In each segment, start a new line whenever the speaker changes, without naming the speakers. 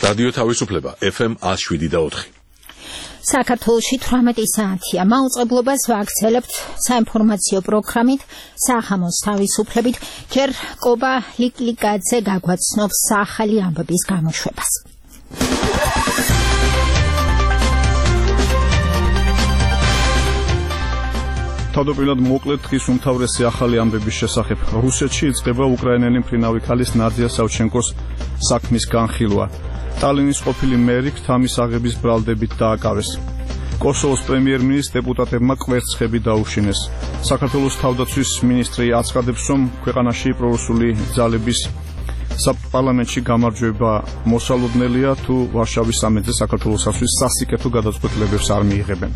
რადიო თავისუფლება FM 107.4.
საქართველოში 18 საათია. მაუწყებლობას ვაქცელებთ საინფორმაციო პროგრამით სახამოს თავისუფლებით. ჯერ კობა ლიკლიკაძე გაგვაცნობს ახალი ამბების გამოშვებას.
თავდაპირველად მოკლედ დღის უმთავრესი ახალი ამბების შესახებ. რუსეთში იწყება უკრაინელი მფრინავი ქალის ნადია სავჩენკოს საქმის განხილვა. ტალინის ყოფილი მერი ქთამის აღების ბრალდებით დააკავეს. კოსოვოს პრემიერ-მინისტრ დეპუტატებმა კვერცხები დაუშინეს. საქართველოს თავდაცვის მინისტრი აცხადებს, რომ ქვეყანაში პრორუსული ძალების საპარლამენტში გამარჯვება მოსალოდნელია, თუ ვარშავის სამეთზე საქართველოსთვის სასიკეთო გადაწყვეტილებებს არ მიიღებენ.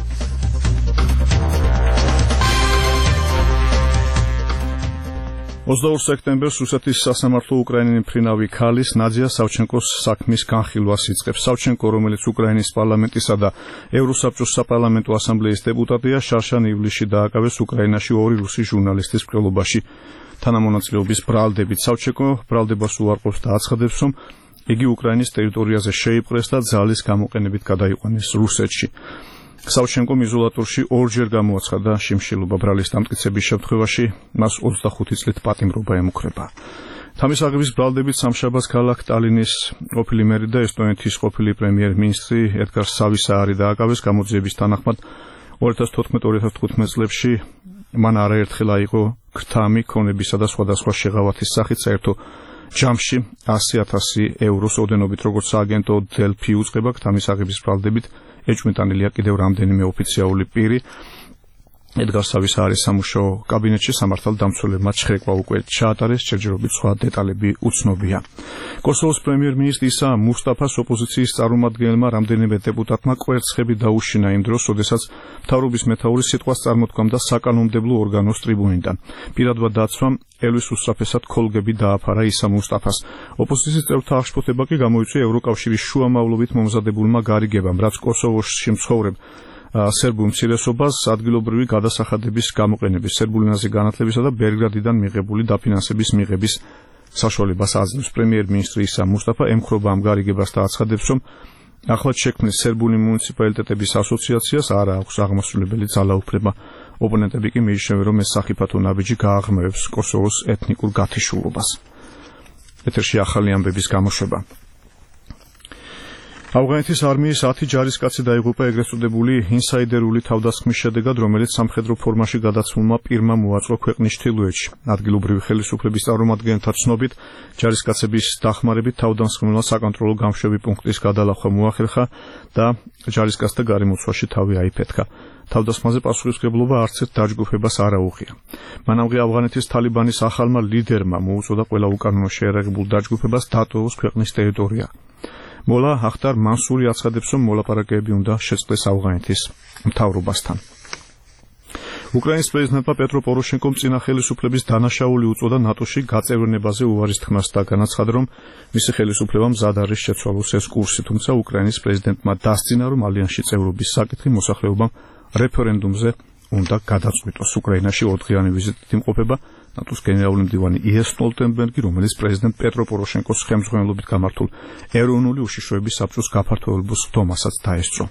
22 სექტემბერს რუსეთის სასამართლო უკრაინელი მფრინავი ქალის ნადია სავჩენკოს საქმის განხილვას იწყებს. სავჩენკო, რომელიც უკრაინის პარლამენტისა და ევროსაბჭოს საპარლამენტო ასამბლეის დეპუტატია, შარშან ივლისში დააკავეს უკრაინაში ორი რუსი ჟურნალისტის მკვლელობაში თანამონაწილეობის ბრალდებით. სავჩენკო ბრალდებას უარყოფს და აცხადებს, რომ იგი უკრაინის ტერიტორიაზე შეიპყრეს და ძალის გამოყენებით გადაიყვანეს რუსეთში. სავჩენკომ იზოლატორში ორჯერ გამოაცხადა შიმშილობა. ბრალის დამტკიცების შემთხვევაში მას 25 წლით პატიმრობა ემუქრება. თამის აღების ბრალდებით სამშაბათს ქალაქ ტალინის ყოფილი მერი და ესტონეთის ყოფილი პრემიერ-მინისტრი ედგარ სავისაარი დააკავეს. გამოძიების თანახმად 2014-2015 წლებში მან არაერთხელ აიღო ქთამი, ქონებისა და სხვადასხვა შეღავათის სახით საერთო ჯამში 100,000 ევროს ოდენობით, როგორც სააგენტო დელფი უწყება. ქთამის აღების ბრალდებით ეჭვმიტანილია კიდევ რამდენიმე ოფიციალური პირი. ედგარ სავისაარის სამუშაო კაბინეტში სამართალდამცველებმა შეკრება უკვე ჩაატარეს, ჯერჯერობით სხვა დეტალები უცნობია. კოსოვოს პრემიერ-მინისტრი ისა მუსტაფას ოპოზიციის წარმომადგენელმა რამდენიმე დეპუტატმა კვერცხები დაუშინა იმ დროს, როდესაც მთავრობის მეთაური სიტყვას წარმოთქვამდა საკანონმდებლო ორგანოს ტრიბუნიდან. პირადმა დაცვამ ელვის უსწრაფესად ქოლგები დააფარა ისა მუსტაფას. ოპოზიციის წევრთა აღშფოთება კი გამოიწვია ევროკავშირის შუამავლობით მომზადებულმა გარიგებამ, რაც კოსოვოში მცხოვრებ სერბულ მცირესობას ადგილობრივი გადასახადების გამოყენების, სერბულ ენაზე განათლებისა და ბელგრადიდან მიღებული დაფინანსების მიღების საშუალებას აძლევს. პრემიერ-მინისტრი ისა მუსტაფა ემხრობა ამ გარიგებას და აცხადებს, რომ ახლად შექმნილ სერბული მუნიციპალიტეტების ასოციაციას არ აქვს აღმასრულებელი ძალაუფლება. ოპონენტები კი მიიჩნევენ, რომ ეს სახიფათო ნაბიჯი გააღრმავებს კოსოვოს ეთნიკურ გათიშულობას. ეთერში ახალი ამბების გამოშვება. ავღანეთის არმიის 10 ჯარისკაცი დაიღუპა ეგრეთ წოდებული ინსაიდერული თავდასხმის შედეგად, რომელიც სამხედრო ფორმაში გადაცმულმა პირმა მოაწყო ქვეყნის ჩრდილოეთში. ადგილობრივი ხელისუფლების წარმომადგენელთა ცნობით, ჯარისკაცების დახმარებით თავდასხმულმა საკონტროლო გამშვები პუნქტის გადალახვა მოახერხა და ჯარისკაცთა გარემოცვაში თავი აიფეთქა. თავდასხმაზე პასუხისმგებლობა არც ერთ დაჯგუფებას არ აუღია. მანამდე ავღანეთის თალიბანის ახალმა ლიდერმა მოუწოდა ყველა უკანონო შეერაღებულ დაჯგუფებას დატოვოს ქვეყნის ტერიტორია. მოლა ახტარ მანსური აცხადებს, რომ მოლაპარაკებები უნდა შეწყდეს ავღანეთის მთავრობასთან. უკრაინის პრეზიდენტმა პეტრო პოროშენკომ წინა ხელისუფლების დანაშაული უწოდა ნატოში გაწევრიანებაზე უარის თქმას და განაცხადა, რომ მისი ხელისუფლება მზად არის შეცვალოს ეს კურსი, თუმცა უკრაინის პრეზიდენტმა დასძინა, რომ ალიანსში წევრობის საკითხი მოსახლეობამ რეფერენდუმზე უნდა გადაწყვიტოს. უკრაინაში 4 დღიანი ვიზიტით იმყოფება ნატოს გენერალური მდივანი იენს სტოლტენბერგი, რომელიც პრეზიდენტ პეტრო პოროშენკოს ხელმძღვანელობით გამართულ ეროვნული უშიშროების საბჭოს გაფართოებულ სხდომასაც დაესწრო.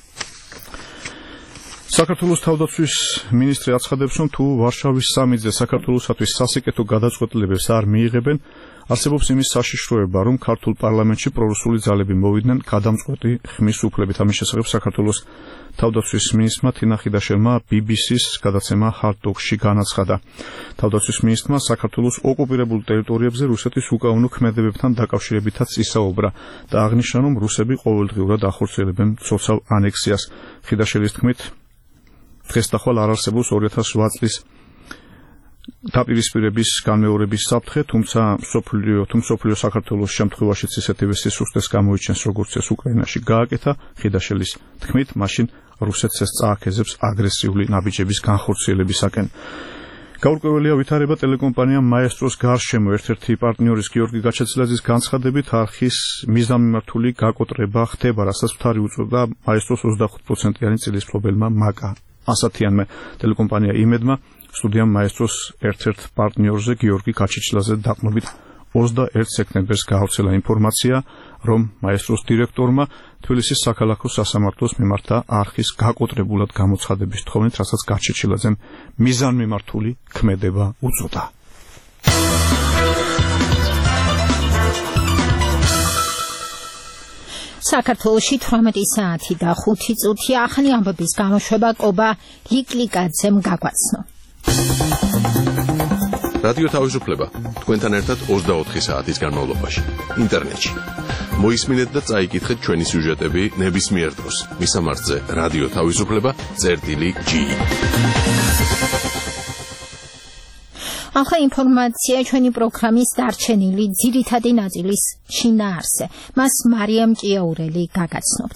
საქართველოს თავდაცვის მინისტრი აცხადებს, რომ თუ ვარშავის სამიტზე საქართველოსთვის სასიკეთო გადაწყვეტილებებს არ მიიღებენ, არსებობს იმის საშიშროება, რომ ქართულ პარლამენტში პრორუსული ძალები მოვიდნენ გადამწყვეტი ხმის უფლებით. ამის შესახებ საქართველოს თავდაცვის მინისტრმა თინა ხიდაშელმა BBC-ს გადაცემა Hard Talk-ში განაცხადა. თავდაცვის მინისტრმა საქართველოს ოკუპირებულ ტერიტორიებზე რუსეთის უკანონო ქმედებებთან დაკავშირებითაც ისაუბრა და აღნიშნა, რომ რუსები ყოველდღიურად ახორციელებენ ცოცავ ანექსიას. ხიდაშელის თქმით, დღესდახვალ არ არსებობს 2008 წლის დაპირისპირების განმეორების საფრთხე, თუმცა მსოფლიო საქართველოს შემთხვევაშიც ისეთივე სისუსტეს გამოიჩენს, როგორც ეს უკრაინაში გააკეთა. ხიდაშელის თქმით, მაშინ რუსეთს ეს წააქეზებს აგრესიული ნაბიჯების განხორციელებისაკენ. გაურკვეველია ვითარება ტელეკომპანია მაესტროს გარშემო. ერთ-ერთი პარტნიორის გიორგი გაჩეცილაძის განცხადებით, არხის მიზანმიმართული გაკოტრება ხდება, რასაც მთარი უწოდა მაესტროს 25%-იანი წილისფლობელმა მაკა ასათიანმა. ტელეკომპანია იმედმა სტუდიამ მაესტროს ერთ-ერთ პარტნიორზე გიორგი გაჩეჩილაძე დაყრდნობით 21 სექტემბერს გაავრცელა ინფორმაცია, რომ მაესტროს დირექტორმა თბილისის საქალაქო სასამართლოს მიმართა არხის გაკოტრებულად გამოცხადების თხოვნით, რასაც გაჩეჩილაძემ მიზანმიმართული ქმედება უწოდა.
საქართველოში 18 საათი და 5 წუთი ახალი ამბების გამოშვება კობა ლიკლიკაძემ გაგვაცნო.
რადიო თავისუფლება თქვენთან ერთად 24 საათის განმავლობაში ინტერნეტში. მოისმინეთ და წაიკითხეთ ჩვენი სიუჟეტები ნებისმიერ დროს. მისამართზე რადიო თავისუფლება.gi.
ახლა ინფორმაცია ჩვენი პროგრამის დარჩენილი ძირითადი ნაწილის შინაარსზე. მას მარიამ ჭიაურელი გაგაცნობთ.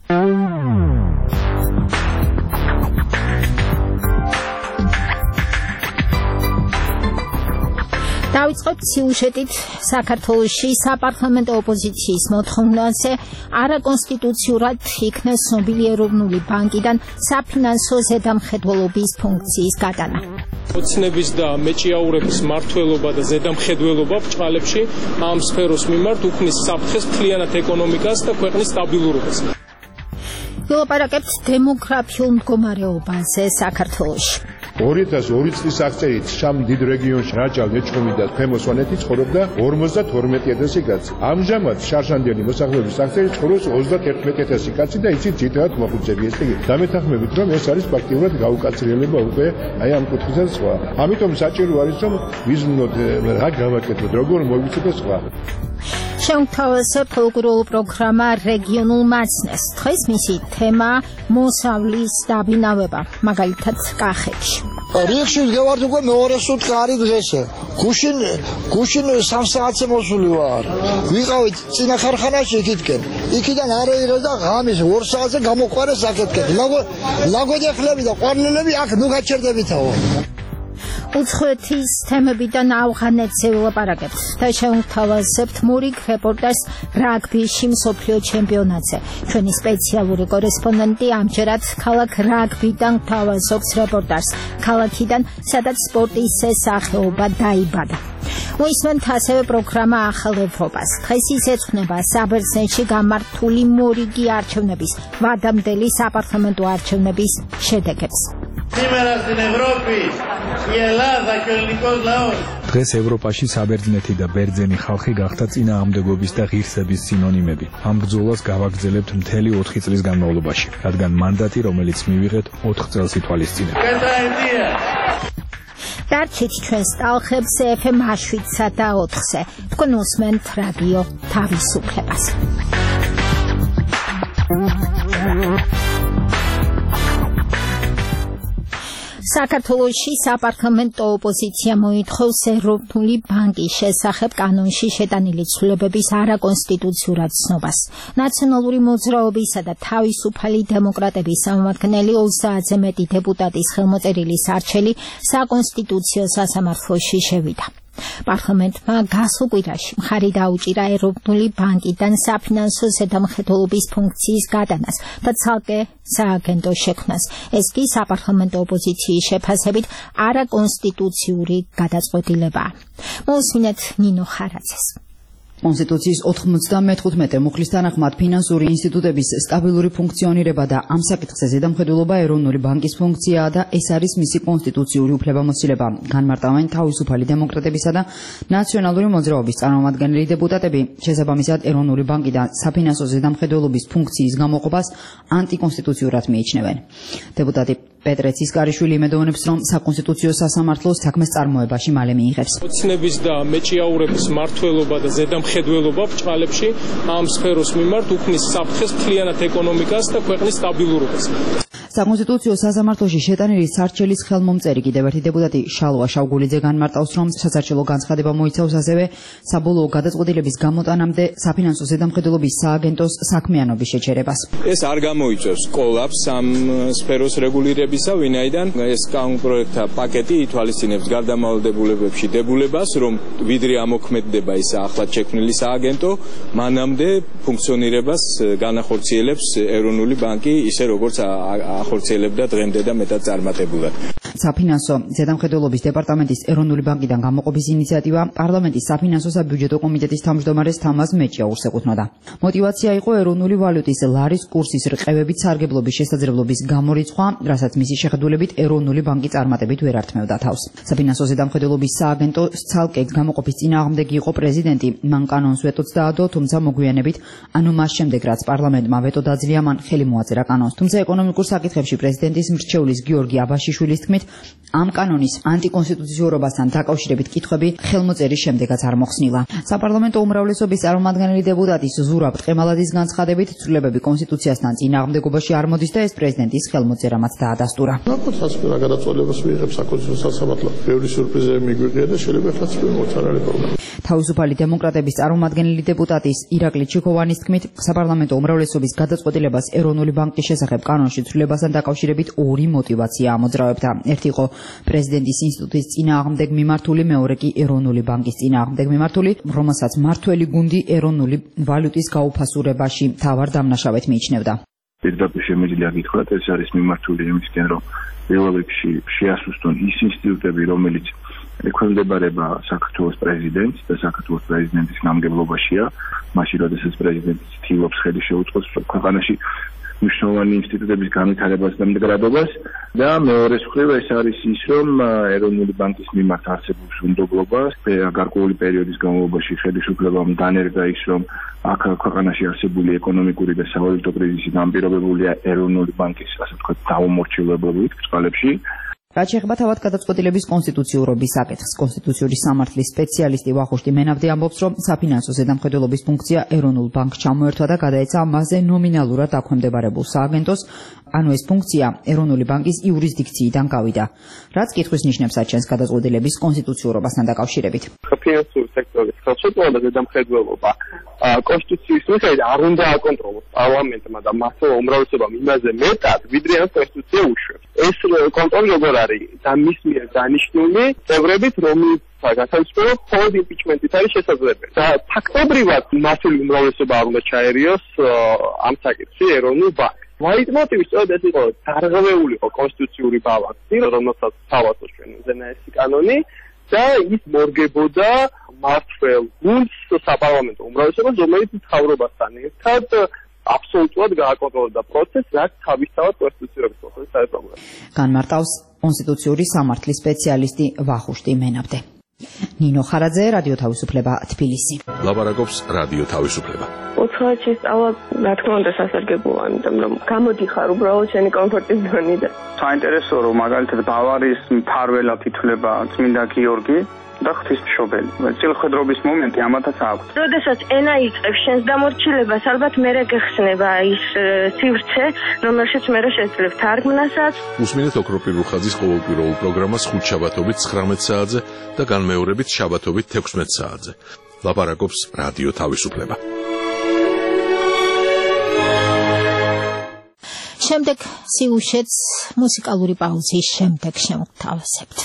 დავიწყებთ სიუჟეტით საქართველოში საპარლამენტო ოპოზიციის მოთხოვნაზე არაკონსტიტუციურად იქნა ცნობილი ეროვნული ბანკიდან საფინანსო ზედამხედველობის ფუნქციის გადანა.
ოცნების და მეჭიაურების მმართველობა და ზედამხედველობა ბრჭყალებში ამ სფეროს მიმართ უქმნის საფრთხეს მთლიანად ეკონომიკას და ქვეყნის სტაბილურობას.
ვილაპარაკებთ დემოგრაფიულ მდგომარეობაზე საქართველოში.
2002 წლის აღწერით შამ დიდ რეგიონში რაჭა ლეჩხუმი და ქვემო სვანეთი ცხოვრობდა 52,000 კაცი. ამჟამად შარშანდელი მოსახლეობის აღწერით ცხოვრობს 31,000 კაცი და იცით ძირითადად მოხუცები. ესე იგი, დამეთანხმებით რომ ეს არის ფაქტიურად გაუკაცრიელება უკვე აი ამ კუთხიდან სხვა. ამიტომ საჭირო არის რომ ვიზნოთ რა გავაკეთოთ, როგორ მოვიცეთ და სხვა.
Შეუთავაზებთ პოლიტიკურ პროგრამა რეგიონულ მაცნეს. დღეს მისი თემა მოსავლის დაბინავება, მაგალითად კახეთში.
რიხში ვდგევართ უკვე მეორე სუტყი არის დღესე. გუშინ 3 საათზე მოსული ვარ. ვიყავით წინა ხარხანაში იქითკენ. იქიდან არეირე და ღამის 2 საათზე გამოყვარე საკეთკენ. ლაგოდეხლები და ყვარლელები აქ ნუ გაჩერდებითაო.
უცხოეთის თემებიდან ავღანეთზე ვილაპარაკებთ და შევთავაზებთ მურიგ რეპორტაჟს რაგბიში მსოფლიო ჩემპიონატზე. ჩვენი სპეციალური კორესპონდენტი ამჯერად ქალაქ რაგბიდან თავაზობს რეპორტაჟს ქალაქიდან, სადაც სპორტის სახეობა დაიბადა. მოისმენთ ასევე პროგრამა ახალ ევროპას. დღეს იწეცხნება საბერძნეთში გამართული მორიგი არჩევნების ვადამდელი საპარლამენტო არჩევნების შედეგებს.
დღეს ევროპაში საბერძნეთი და ბერძენი ხალხი გახდა წინააღმდეგობის და ღირსების სინონიმები. ამ ბრძოლას გავაგრძელებთ მთელი 4 წლის განმავლობაში, რადგან მანდატი, რომელიც მივიღეთ 4 წელს ითვალისწინებთ.
დარჩით ჩვენს ტალხებს FM 7-სა და 4-ზე. თქვენ უსმენთ რადიო თავისუფლებას. საქართველოში საპარლამენტო ოპოზიცია მოითხოვს ეროვნული ბანკის შესახებ კანონში შეტანილი ცვლილებების არაკონსტიტუციურად ცნობას. ნაციონალური მოძრაობისა და თავისუფალი დემოკრატების წარმომადგენელი 30-ზე მეტი დეპუტატის ხელმოწერილის არჩელი საკონსტიტუციო სასამართლოში შევიდა. პარლამენტმა გასულ კვირაში მხარი დაუჭირა ეროვნული ბანკიდან საფინანსო ზედამხედველობის ფუნქციის გადანას და ცალკე სააგენტო შექმნას. ეს კი საპარლამენტო ოპოზიციის შეფასებით არაკონსტიტუციური გადაწყვეტილებაა. მოусმინეთ ნინო ხარაძეს.
კონსტიტუციის 95 მუხლის თანახმად ფინანსური ინსტიტუტების სტაბილური ფუნქციონირება და ამ საკითხზე ზედამხედველობა ეროვნული ბანკის ფუნქციაა და ეს არის მისი კონსტიტუციური უფლებამოსილება. განმარტავენ თავისუფალი დემოკრატებისა და ნაციონალური მოძრაობის წარმომადგენელი დეპუტატები. შესაბამისად, ეროვნული ბანკიდან საფინანსო ზედამხედველობის ფუნქციის გამოყოფას ანტიკონსტიტუციურად მიიჩნევენ. დეპუტატი პეტრე ცისკარიშვილი იმედოვნებს, რომ საკონსტიტუციო სასამართლო საქმეს წარმოებაში მალე მიიღებს.
ოცნების და მეჭიაურების მმართველობა და ზედამხედველობა ბრჭყალებში ამ სფეროს მიმართ უქმნის საფრთხეს მთლიანად ეკონომიკას და ქვეყნის სტაბილურობას.
საკონსტიტუციო სასამართლოში შეტანილი სარჩელის ხელმომწერი კიდევ ერთი დეპუტატი შალვა შავგულიძე განმარტავს, რომ სასარჩელო განცხადება მოიცავს ასევე საბოლოო გადაწყვეტილების გამოტანამდე საფინანსო ზედამხედველობის სააგენტოს საქმიანობის შეჩერებას.
ეს არ გამოიწვევს კოლაფს ამ სფეროს რეგულირებისა, ვინაიდან ეს კანონპროექტთა პაკეტი ითვალისწინებს გარდამავალდებულებებში დებულებას, რომ ვიდრე ამოქმედდება ის ახლად შექმნილი სააგენტო, მანამდე ფუნქციონირებას განახორციელებს ეროვნული ბანკი, ისე როგორც ახორციელებდა დღემდე და მეტად წარმატებულად.
საფინანსო ზედამხედველობის დეპარტამენტის ეროვნული ბანკიდან გამოყოფის ინიციატივა პარლამენტის საფინანსო საბიუჯეტო კომიტეტის თავმჯდომარეს თამაზ მეჭიაურს ეკუთვნოდა. მოტივაცია იყო ეროვნული ვალუტის ლარის კურსის რყევებით სარგებლობის შესაძლებლობის გამორიცხვა, რასაც მისი შეხედულებით ეროვნული ბანკი წარმატებით ვერ ართმევდა თავს. საფინანსო ზედამხედველობის სააგენტო ცალკე გამოყოფის წინააღმდეგი იყო პრეზიდენტი. მან კანონს ვეტოც დაადო, თუმცა მოგვიანებით, ანუ მას შემდეგ რაც პარლამენტმა ვეტო დაძლია, მან ხელი მოაწერა კანონს. თუმცა ეკონომიკურ საკითხებში პრეზიდენტის მრჩევლის გიორგი აბაშიშვილის თქმით, ამ კანონის ანტიკონსტიტუციურობასთან დაკავშირებით კითხვები ხელმოწერის შემდეგაც არ მოხსნილა. საპარლამენტო უმრავლესობის წარმომადგენელი დეპუტატის ზურაბ ტყემალაძის განცხადებით, ცვლილებები კონსტიტუციასთან წინააღმდეგობაში არ მოდის და ეს პრეზიდენტის ხელმოწერამაც დაადასტურა.
საკუთარ გადაწყვეტილებას მიიღებს საკონსტიტუციო სასამართლო. ბევრი სიურპრიზები მიგვიყია და შეიძლება ახლა ცდილობთ არ არის პრობლემა.
თავისუფალი დემოკრატების წარმომადგენელი დეპუტატის ირაკლი ჩიქოვანის თქმით, საპარლამენტო უმრავლესობის გადაწყვეტილებას ეროვნული ბანკის შესახებ კანონში ცვლილებასთან დაკავშირებით ორი მოტივაცია ამოძრავებდა. ერთი იყო პრეზიდენტის ინსტიტუტის წინააღმდეგ მიმართული, მეორე კი ეროვნული ბანკის წინააღმდეგ მიმართული, რომელსაც მართველი გუნდი ეროვნული ვალუტის გაუფასურებაში მთავარ დამნაშავედ მიიჩნევდა.
პირდაპირ შემიძლია გითხრათ, ეს არის მიმართული იმისკენ, რომ პირველ რიგში შეასუსტონ ის ინსტიტუტები, რომელიც ექვემდებარება საქართველოს პრეზიდენტს და საქართველოს პრეზიდენტის გამგებლობაშია, მაშინ როდესაც პრეზიდენტი ცდილობს ხელი შეუწყოს ქვეყანაში მნიშვნელოვანი ინსტიტუტების განვითარებას და მდგრადობას და მეორე მხრივ ეს არის ის, რომ ეროვნული ბანკის მიმართ არსებულ უნდობლობას გარკვეული პერიოდის განმავლობაში ხელისუფლებამ დანერგა ის, რომ აქ ქვეყანაში არსებული ეკონომიკური და სავალუტო კრიზისი განპირობებულია ეროვნული ბანკის, ასე ვთქვათ, დაუმორჩილებლობით წყალებში.
რაც შეეხება თავად გადაწყვეტილების კონსტიტუციურობის საკითხს, კონსტიტუციური სამართლის სპეციალისტი ვახუშტი მენაბდი ამბობს, რომ საფინანსო ზედამხედველობის ფუნქცია ეროვნულ ბანკს ჩამოერთვა და გადაეცა მასზე ნომინალურად დაქვემდებარებულ სააგენტოს, ანუ ეს ფუნქცია ეროვნული ბანკის იურისდიქციიდან გავიდა. რაც კითხვის ნიშნებს აჩენს გადაწყვეტილების კონსტიტუციურობასთან დაკავშირებით.
საფინანსური სექტორის ხელშეკრულება და ზედამხედველობა კონსტიტუციის მიხედვით არ უნდა აკონტროლოს პარლამენტმა და მართლა უმრავლესობამ იმაზე მეტად, ვიდრე ამ კონსტიტუცია უშვებს. ეს კონტროლი როგორ არის და მის მიერ დანიშნული წევრებით, რომელთა გასაუბრებლად მხოლოდ იმპიჩმენტით არის შესაძლებელი. და ფაქტობრივად მართული უმრავლესობა არ უნდა ჩაერიოს ამ საკითხში ეროვნულ ბანკს. ლაიტმოტივი სწორედ ეს იყო, დარღვეული იყო კონსტიტუციური ბალანსი, რომელსაც თავაზობს ჩვენ უზენაესი კანონი და ის მორგებოდა მართლ გუნდს საპარლამენტო უმრავლესობას, რომელიც მთავრობასთან ერთად აბსოლუტურად გააკონტროლებდა პროცესს, რაც თავისთავად კონსტიტუციურობის პროცესს აეწოდება.
განმარტავს კონსტიტუციური სამართლის სპეციალისტი ვახუშტი მენაბდე. ნინო ხარაძე, რადიო თავისუფლება, თბილისი.
ლაპარაკობს რადიო თავისუფლება.
უცხოეთში შესწავლა, რა თქმა უნდა, სასარგებლოა, იმიტომ რომ გამოდიხარ უბრალოდ შენი კომფორტის ზონიდან.
საინტერესოა, რომ მაგალითად ბავარიის მფარველად ითვლება წმინდა გიორგი და ღვთისმშობელი. წილხედრობის მომენტი ამათაც აქვს.
როდესაც ენა იწყებს შენს დამორჩილებას, ალბათ მერე გეხსნება ის სივრცე, რომელშიც მერე შეძლებ თარგმნასაც.
უსმინეთ ოქროპირ რუხაძის ყოველკვირეულ პროგრამას ხუთშაბათობით 19 საათზე და განმეორებით შაბათობით 16 საათზე. ლაპარაკობს რადიო თავისუფლება.
შემდეგ სიუჟეტს მუსიკალური პაუზის შემდეგ შევთავაზებთ.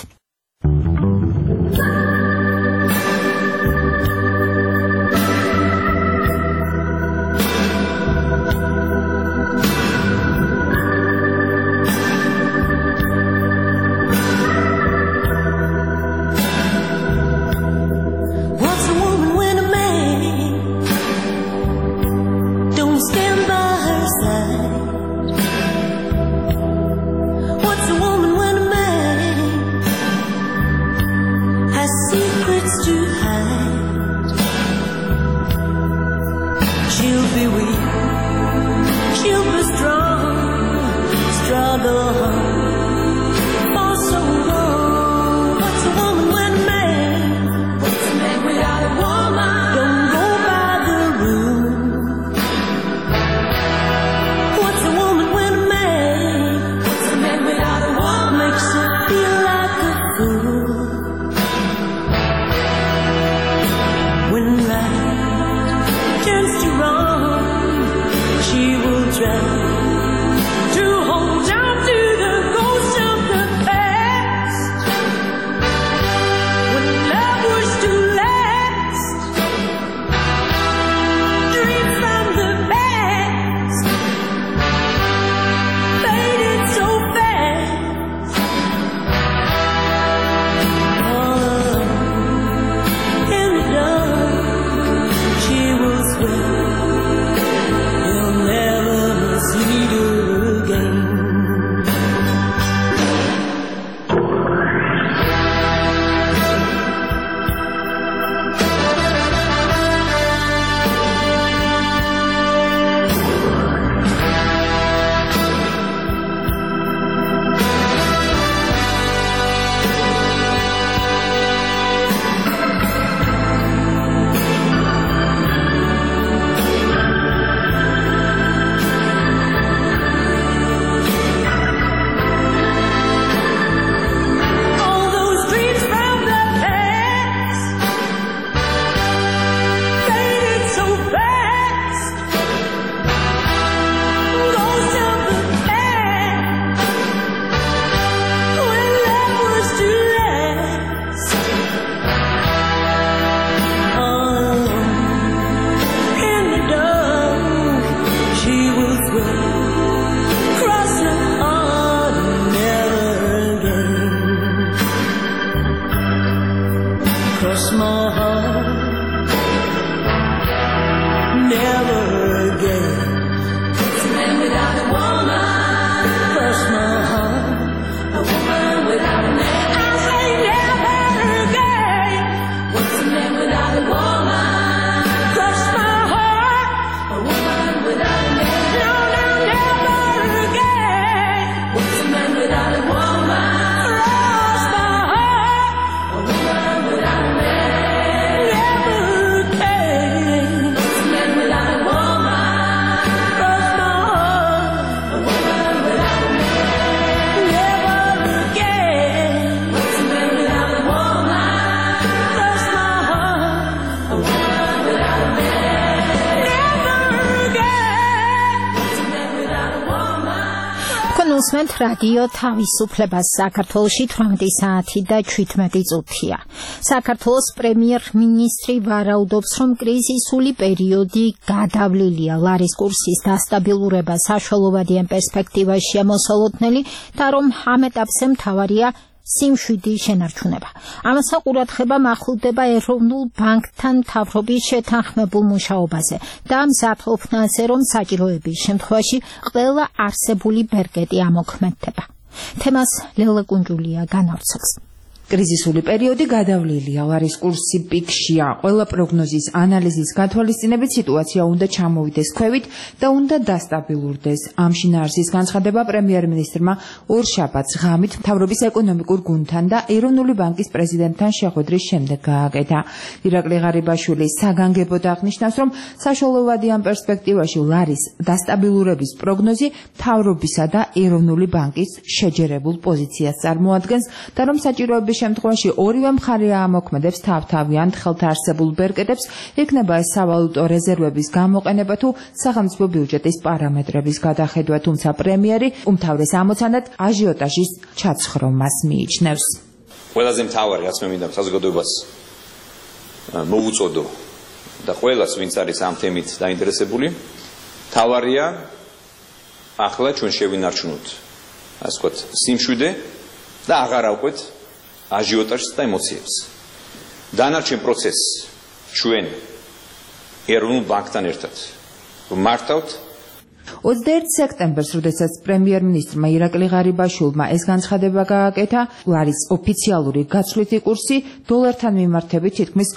cross my heart. Never again. What's a man without a woman? Cross my heart. A woman without a man. I say never again. What's a man without a woman? Cross my heart. A woman without a man. No, no, never again. What's a man without a woman? Cross my heart. A woman without a man. Never again. What's a man without a woman? Cross my heart. A woman without a man. Never again. What's a man without a woman? Cross my heart. A woman without a man. Never again. What's a man without a woman?
კონუსმენთ რადიო თავისუფლებას საქართველოში 18 საათი და 17 წუთია. საქართველოს პრემიერ-მინისტრი ვარაუდობს, რომ კრიზისული პერიოდი გადავლილია. ლარის კურსის დასტაბილურება საშუალებადიან პერსპექტივაშია მოსალოდნელი და რომ ამ ეტაპზე მთავარია სიმშვიდი შენარჩუნება. ამასა ყურადღება მახვილდება ეროვნულ ბანკთან მთავრობის შეთანხმებულ მუშაობაზე და მზადყოფნაზე, რომ საჭიროების შემთხვევაში ყველა არსებული ბერკეტი ამოქმედდება. თემას ლელა კუნჯულია განავრცელს.
კრიზისული პერიოდი გადავლილია, ლარის კურსი პიკშია. ყველა პროგნოზის ანალიზის გათვალისწინებით სიტუაცია უნდა ჩამოვიდეს ქვევით და უნდა დასტაბილურდეს. ამ შინაარსის განცხადება პრემიერ-მინისტრმა ორშაბათს ღამით მთავრობის ეკონომიკურ გუნდთან და ეროვნული ბანკის პრეზიდენტთან შეხვედრის შემდეგ გააკეთა. ირაკლი ღარიბაშვილი საგანგებოდ აღნიშნავს, რომ საშუალებადიან პერსპექტივაში ლარის დასტაბილურების პროგნოზი მთავრობისა და ეროვნული ბანკის შეჯერებულ პოზიციას წარმოადგენს და რომ საჭიროების შემთხვევაში ორივე მხარე ამოქმედებს თავთავიანთ ხელთაარსებულ ბერკეტებს, იქნება ეს სავალუტო რეზერვების გამოყენება თუ სახელმწიფო ბიუჯეტის პარამეტრების გადახედვა, თუმცა პრემიერი უმთავრეს ამოცანად აჟიოტაჟის ჩაცხრომას მიიჩნევს.
ყველაზე მთავარი რაც მე მინდა საზოგადოებას მოუწოდო და ყველას ვინც არის ამ თემით დაინტერესებული, მთავარია ახლა ჩვენ შევინარჩუნოთ, ასე ვთქვათ, სიმშვიდე და აღარ ავყვეთ აჟიოტაჟს და ემოციებს. დანარჩენ პროცესს ჩვენ ეროვნულ ბანკთან ერთად მართავთ.
21 სექტემბერს, როდესაც პრემიერ-მინისტრმა ირაკლი ღარიბაშვილმა ეს განცხადება გააკეთა, ლარის ოფიციალური გაცვლითი კურსი დოლართან მიმართებით თითქმის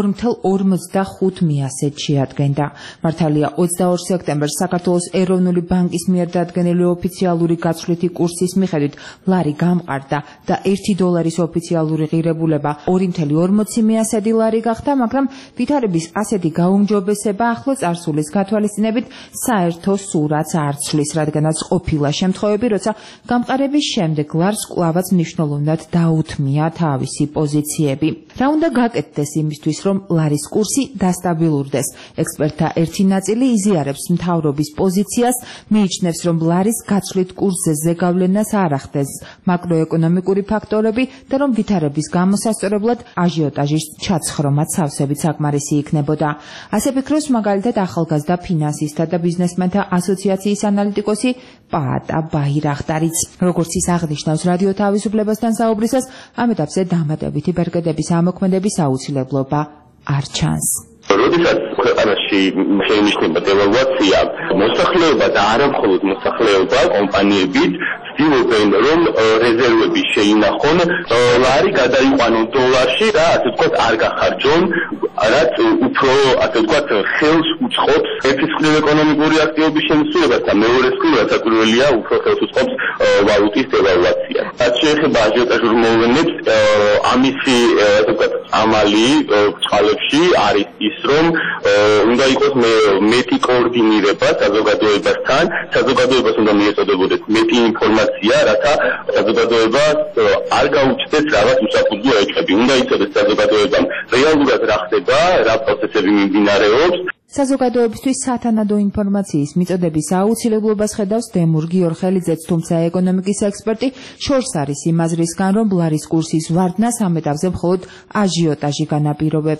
2.45 მიასეთ შეადგენდა. მართალია 22 სექტემბერს საქართველოს ეროვნული ბანკის მიერ დადგენილი ოფიციალური გაცვლითი კურსის მიხედვით ლარი გამყარდა და 1 დოლარის ოფიციალური ღირებულება 2.40 მიასედი ლარი გახდა, მაგრამ ვითარების ასეთი გაუმჯობესება ახლო წარსულის გათვალისწინებით საერთო სურათს არ ცვლის, რადგანაც ყოფილა შემთხვევები, როცა გამყარების შემდეგ ლარს კვლავაც მნიშვნელოვნად დაუთმია თავისი პოზიციები. რა უნდა გაკეთდეს იმისთვის, რომ ლარის კურსი დასტაბილურდეს? ექსპერტთა ერთი ნაწილი იზიარებს მთავრობის პოზიციას, მიიჩნევს, რომ ლარის გაცვლით კურსზე ზეგავლენას არ ახდენს მაკროეკონომიკური ფაქტორები და რომ ვითარების გამოსასწორებლად აჟიოტაჟის ჩაცხრომაც სავსებით საკმარისი იქნებოდა. ასე ფიქრობს მაგალითად ახალგაზრდა ფინანსისტთა და ბიზნესმენთა ასოციაციის ანალიტიკოსი პაატა ბაირახტარიც. როგორც ის აღნიშნავს რადიო თავისუფლებასთან საუბრისას, ამ ეტაპზე დამატებითი ბერკეტების ამოქმედების აუცილებლობა არ ჩანს.
როდესაც ქვეყანაში შეინიშნება დევალვაცია, მოსახლეობა და არა მხოლოდ მოსახლეობა, კომპანიებით ცდილობენ, რომ რეზერვები შეინახონ, ლარი გადაიყვანონ დოლარში და ასე ვთქვათ არ გახარჯონ, რაც უფრო ასე ვთქვათ ხელს უწყობს ერთის მხრივ ეკონომიკური აქტივობის შემცირებას და მეორეს მხრივ საკურველია უფრო ხელს უწყობს ვალუტის დევალვაციას. რაც შეეხება აჟიოტაჟურ მოვლენებს, ამისი ასე ვთქვათ ამალი წყალებში არის ის, რომ უნდა იყოს მეტი კოორდინირება საზოგადოებასთან, საზოგადოებას უნდა მიეწოდებოდეს მეტი ინფორმაცია, რათა საზოგადოებას არ გაუჩნდეს რაღაც უსაფუძვლო ეკები. უნდა იცოდეს საზოგადოებამ რეალურად რა ხდება, რა პროცესები მიმდინარეობს.
საზოგადოებისთვის სათანადო ინფორმაციის მიწოდების აუცილებლობას ხედავს დემურ გიორხელიძეც, თუმცა ეკონომიკის ექსპერტი შორს არის იმ აზრისგან, რომ ლარის კურსის ვარდნას ამ ეტაპზე მხოლოდ აჟიოტაჟი განაპირობებს.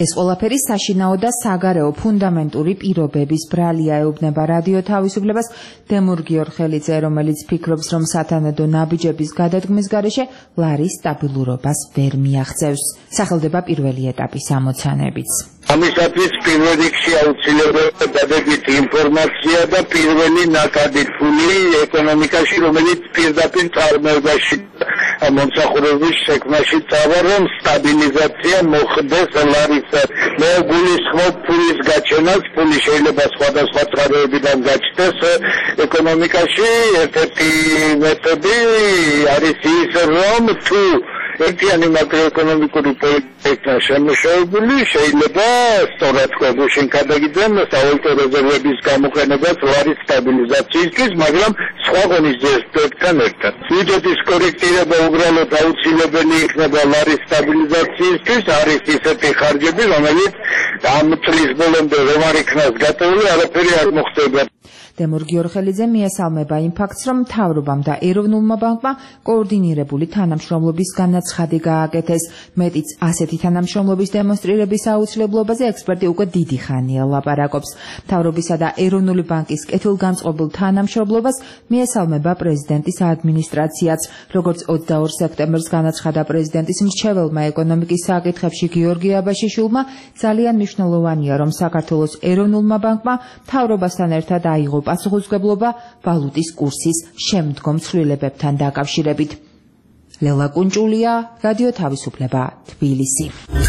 ეს ყველაფერი საშინაო და საგარეო ფუნდამენტური პირობების ბრალია, ეუბნება რადიო თავისუფლებას დემურ გიორხელიძე, რომელიც ფიქრობს, რომ სათანადო ნაბიჯების გადადგმის გარეშე ლარის სტაბილურობას ვერ მიაღწევს. სახელდება პირველი ეტაპის ამოცანებიც.
ამისათვის პირველ რიგში აუცილებელი დადებითი ინფორმაცია და პირველი ნაკადი ფული ეკონომიკაში, რომელიც პირდაპირ წარმოებაში მომსახურების შექმნაში წავა, რომ სტაბილიზაცია მოხდეს ლარის. მე გულისხმობ ფულის გაჩენას, ფული შეიძლება სხვადასხვა წყაროებიდან გაჩნდეს ეკონომიკაში. ერთ-ერთი მეთოდი არის ის, რომ თუ ერთიანი მაკროეკონომიკური პოლიტიკა შემუშავებული, შეიძლება სწორად გუშინ გადაგიძენ სავალუტო რეზერვების გამოყენებას ლარის სტაბილიზაციისთვის, მაგრამ სხვა ღონისძიებებთან ერთად. ბიუჯეტის კორექტირება უბრალოდ აუცილებელი იქნება ლარის სტაბილიზაციისთვის, არის ისეთი ხარჯები, რომელიც ამ წლის ბოლომდე რომ არ იქნას გატოვილი, არაფერი არ მოხდება.
დემურ გიორხელიძე მიესალმება იმ ფაქტს, რომ მთავრობამ და ეროვნულმა ბანკმა კოორდინირებული თანამშრომლობის განაცხადი გააკეთეს. მეტიც ასეთი თანამშრომლობის დემონსტრირების აუცილებლობაზე ექსპერტი უკვე დიდი ხანია ლაპარაკობს. მთავრობისა და ეროვნული ბანკის კეთილგანწყობილ თანამშრომლობას მიესალმება პრეზიდენტის ადმინისტრაციაც. როგორც 22 სექტემბერს განაცხადა პრეზიდენტის მრჩეველმა ეკონომიკის საკითხებში გიორგი აბაშიშვილმა, ძალიან მნიშვნელოვანია, რომ საქართველოს ეროვნულმა ბანკმა მთავრობასთან ერთად აიღო პასუხისმგებლობა ვალუტის კურსის შემდგომ ცვლილებებთან დაკავშირებით. ლელა კუნჭულია, რადიო თავისუფლება, თბილისი.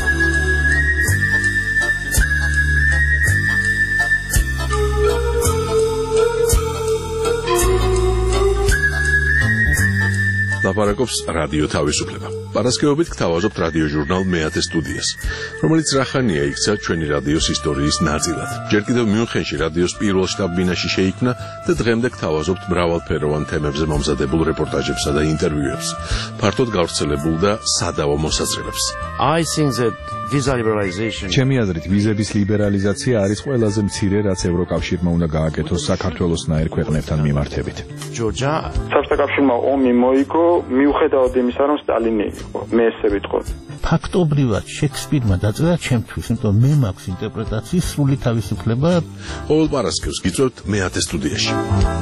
ლაპარაკობს რადიო თავისუფლება. პარასკევობით გთავაზობთ რადიო ჟურნალ მეათე სტუდიას, რომელიც რახანია იქცა ჩვენი რადიოს ისტორიის ნაწილად. ჯერ კიდევ მიუნხენში რადიოს პირველ შტაბ-ბინაში შეიქმნა და დღემდე გთავაზობთ მრავალფეროვან თემებზე მომზადებულ რეპორტაჟებსა და ინტერვიუებს, ფართოდ გავრცელებულ და სადავო მოსაზრებებს.
ჩემი აზრით, ვიზების ლიბერალიზაცია არის ყველაზე მცირე, რაც ევროკავშირმა უნდა გააკეთოს საქართველოსნაირ ქვეყნებთან მიმართებით.
საბჭოთა კავშირმა ომი მოიგო, მიუხედავად იმისა, რომ სტალინი იყო. მე ესე ვიტყოდი.
ფაქტობრივად შექსპირმა დაწერა ჩემთვის, იმიტომ მე მაქვს ინტერპრეტაციის სრული თავისუფლება.
ყოველ პარასკევს გიწევთ მეათე სტუდიაში.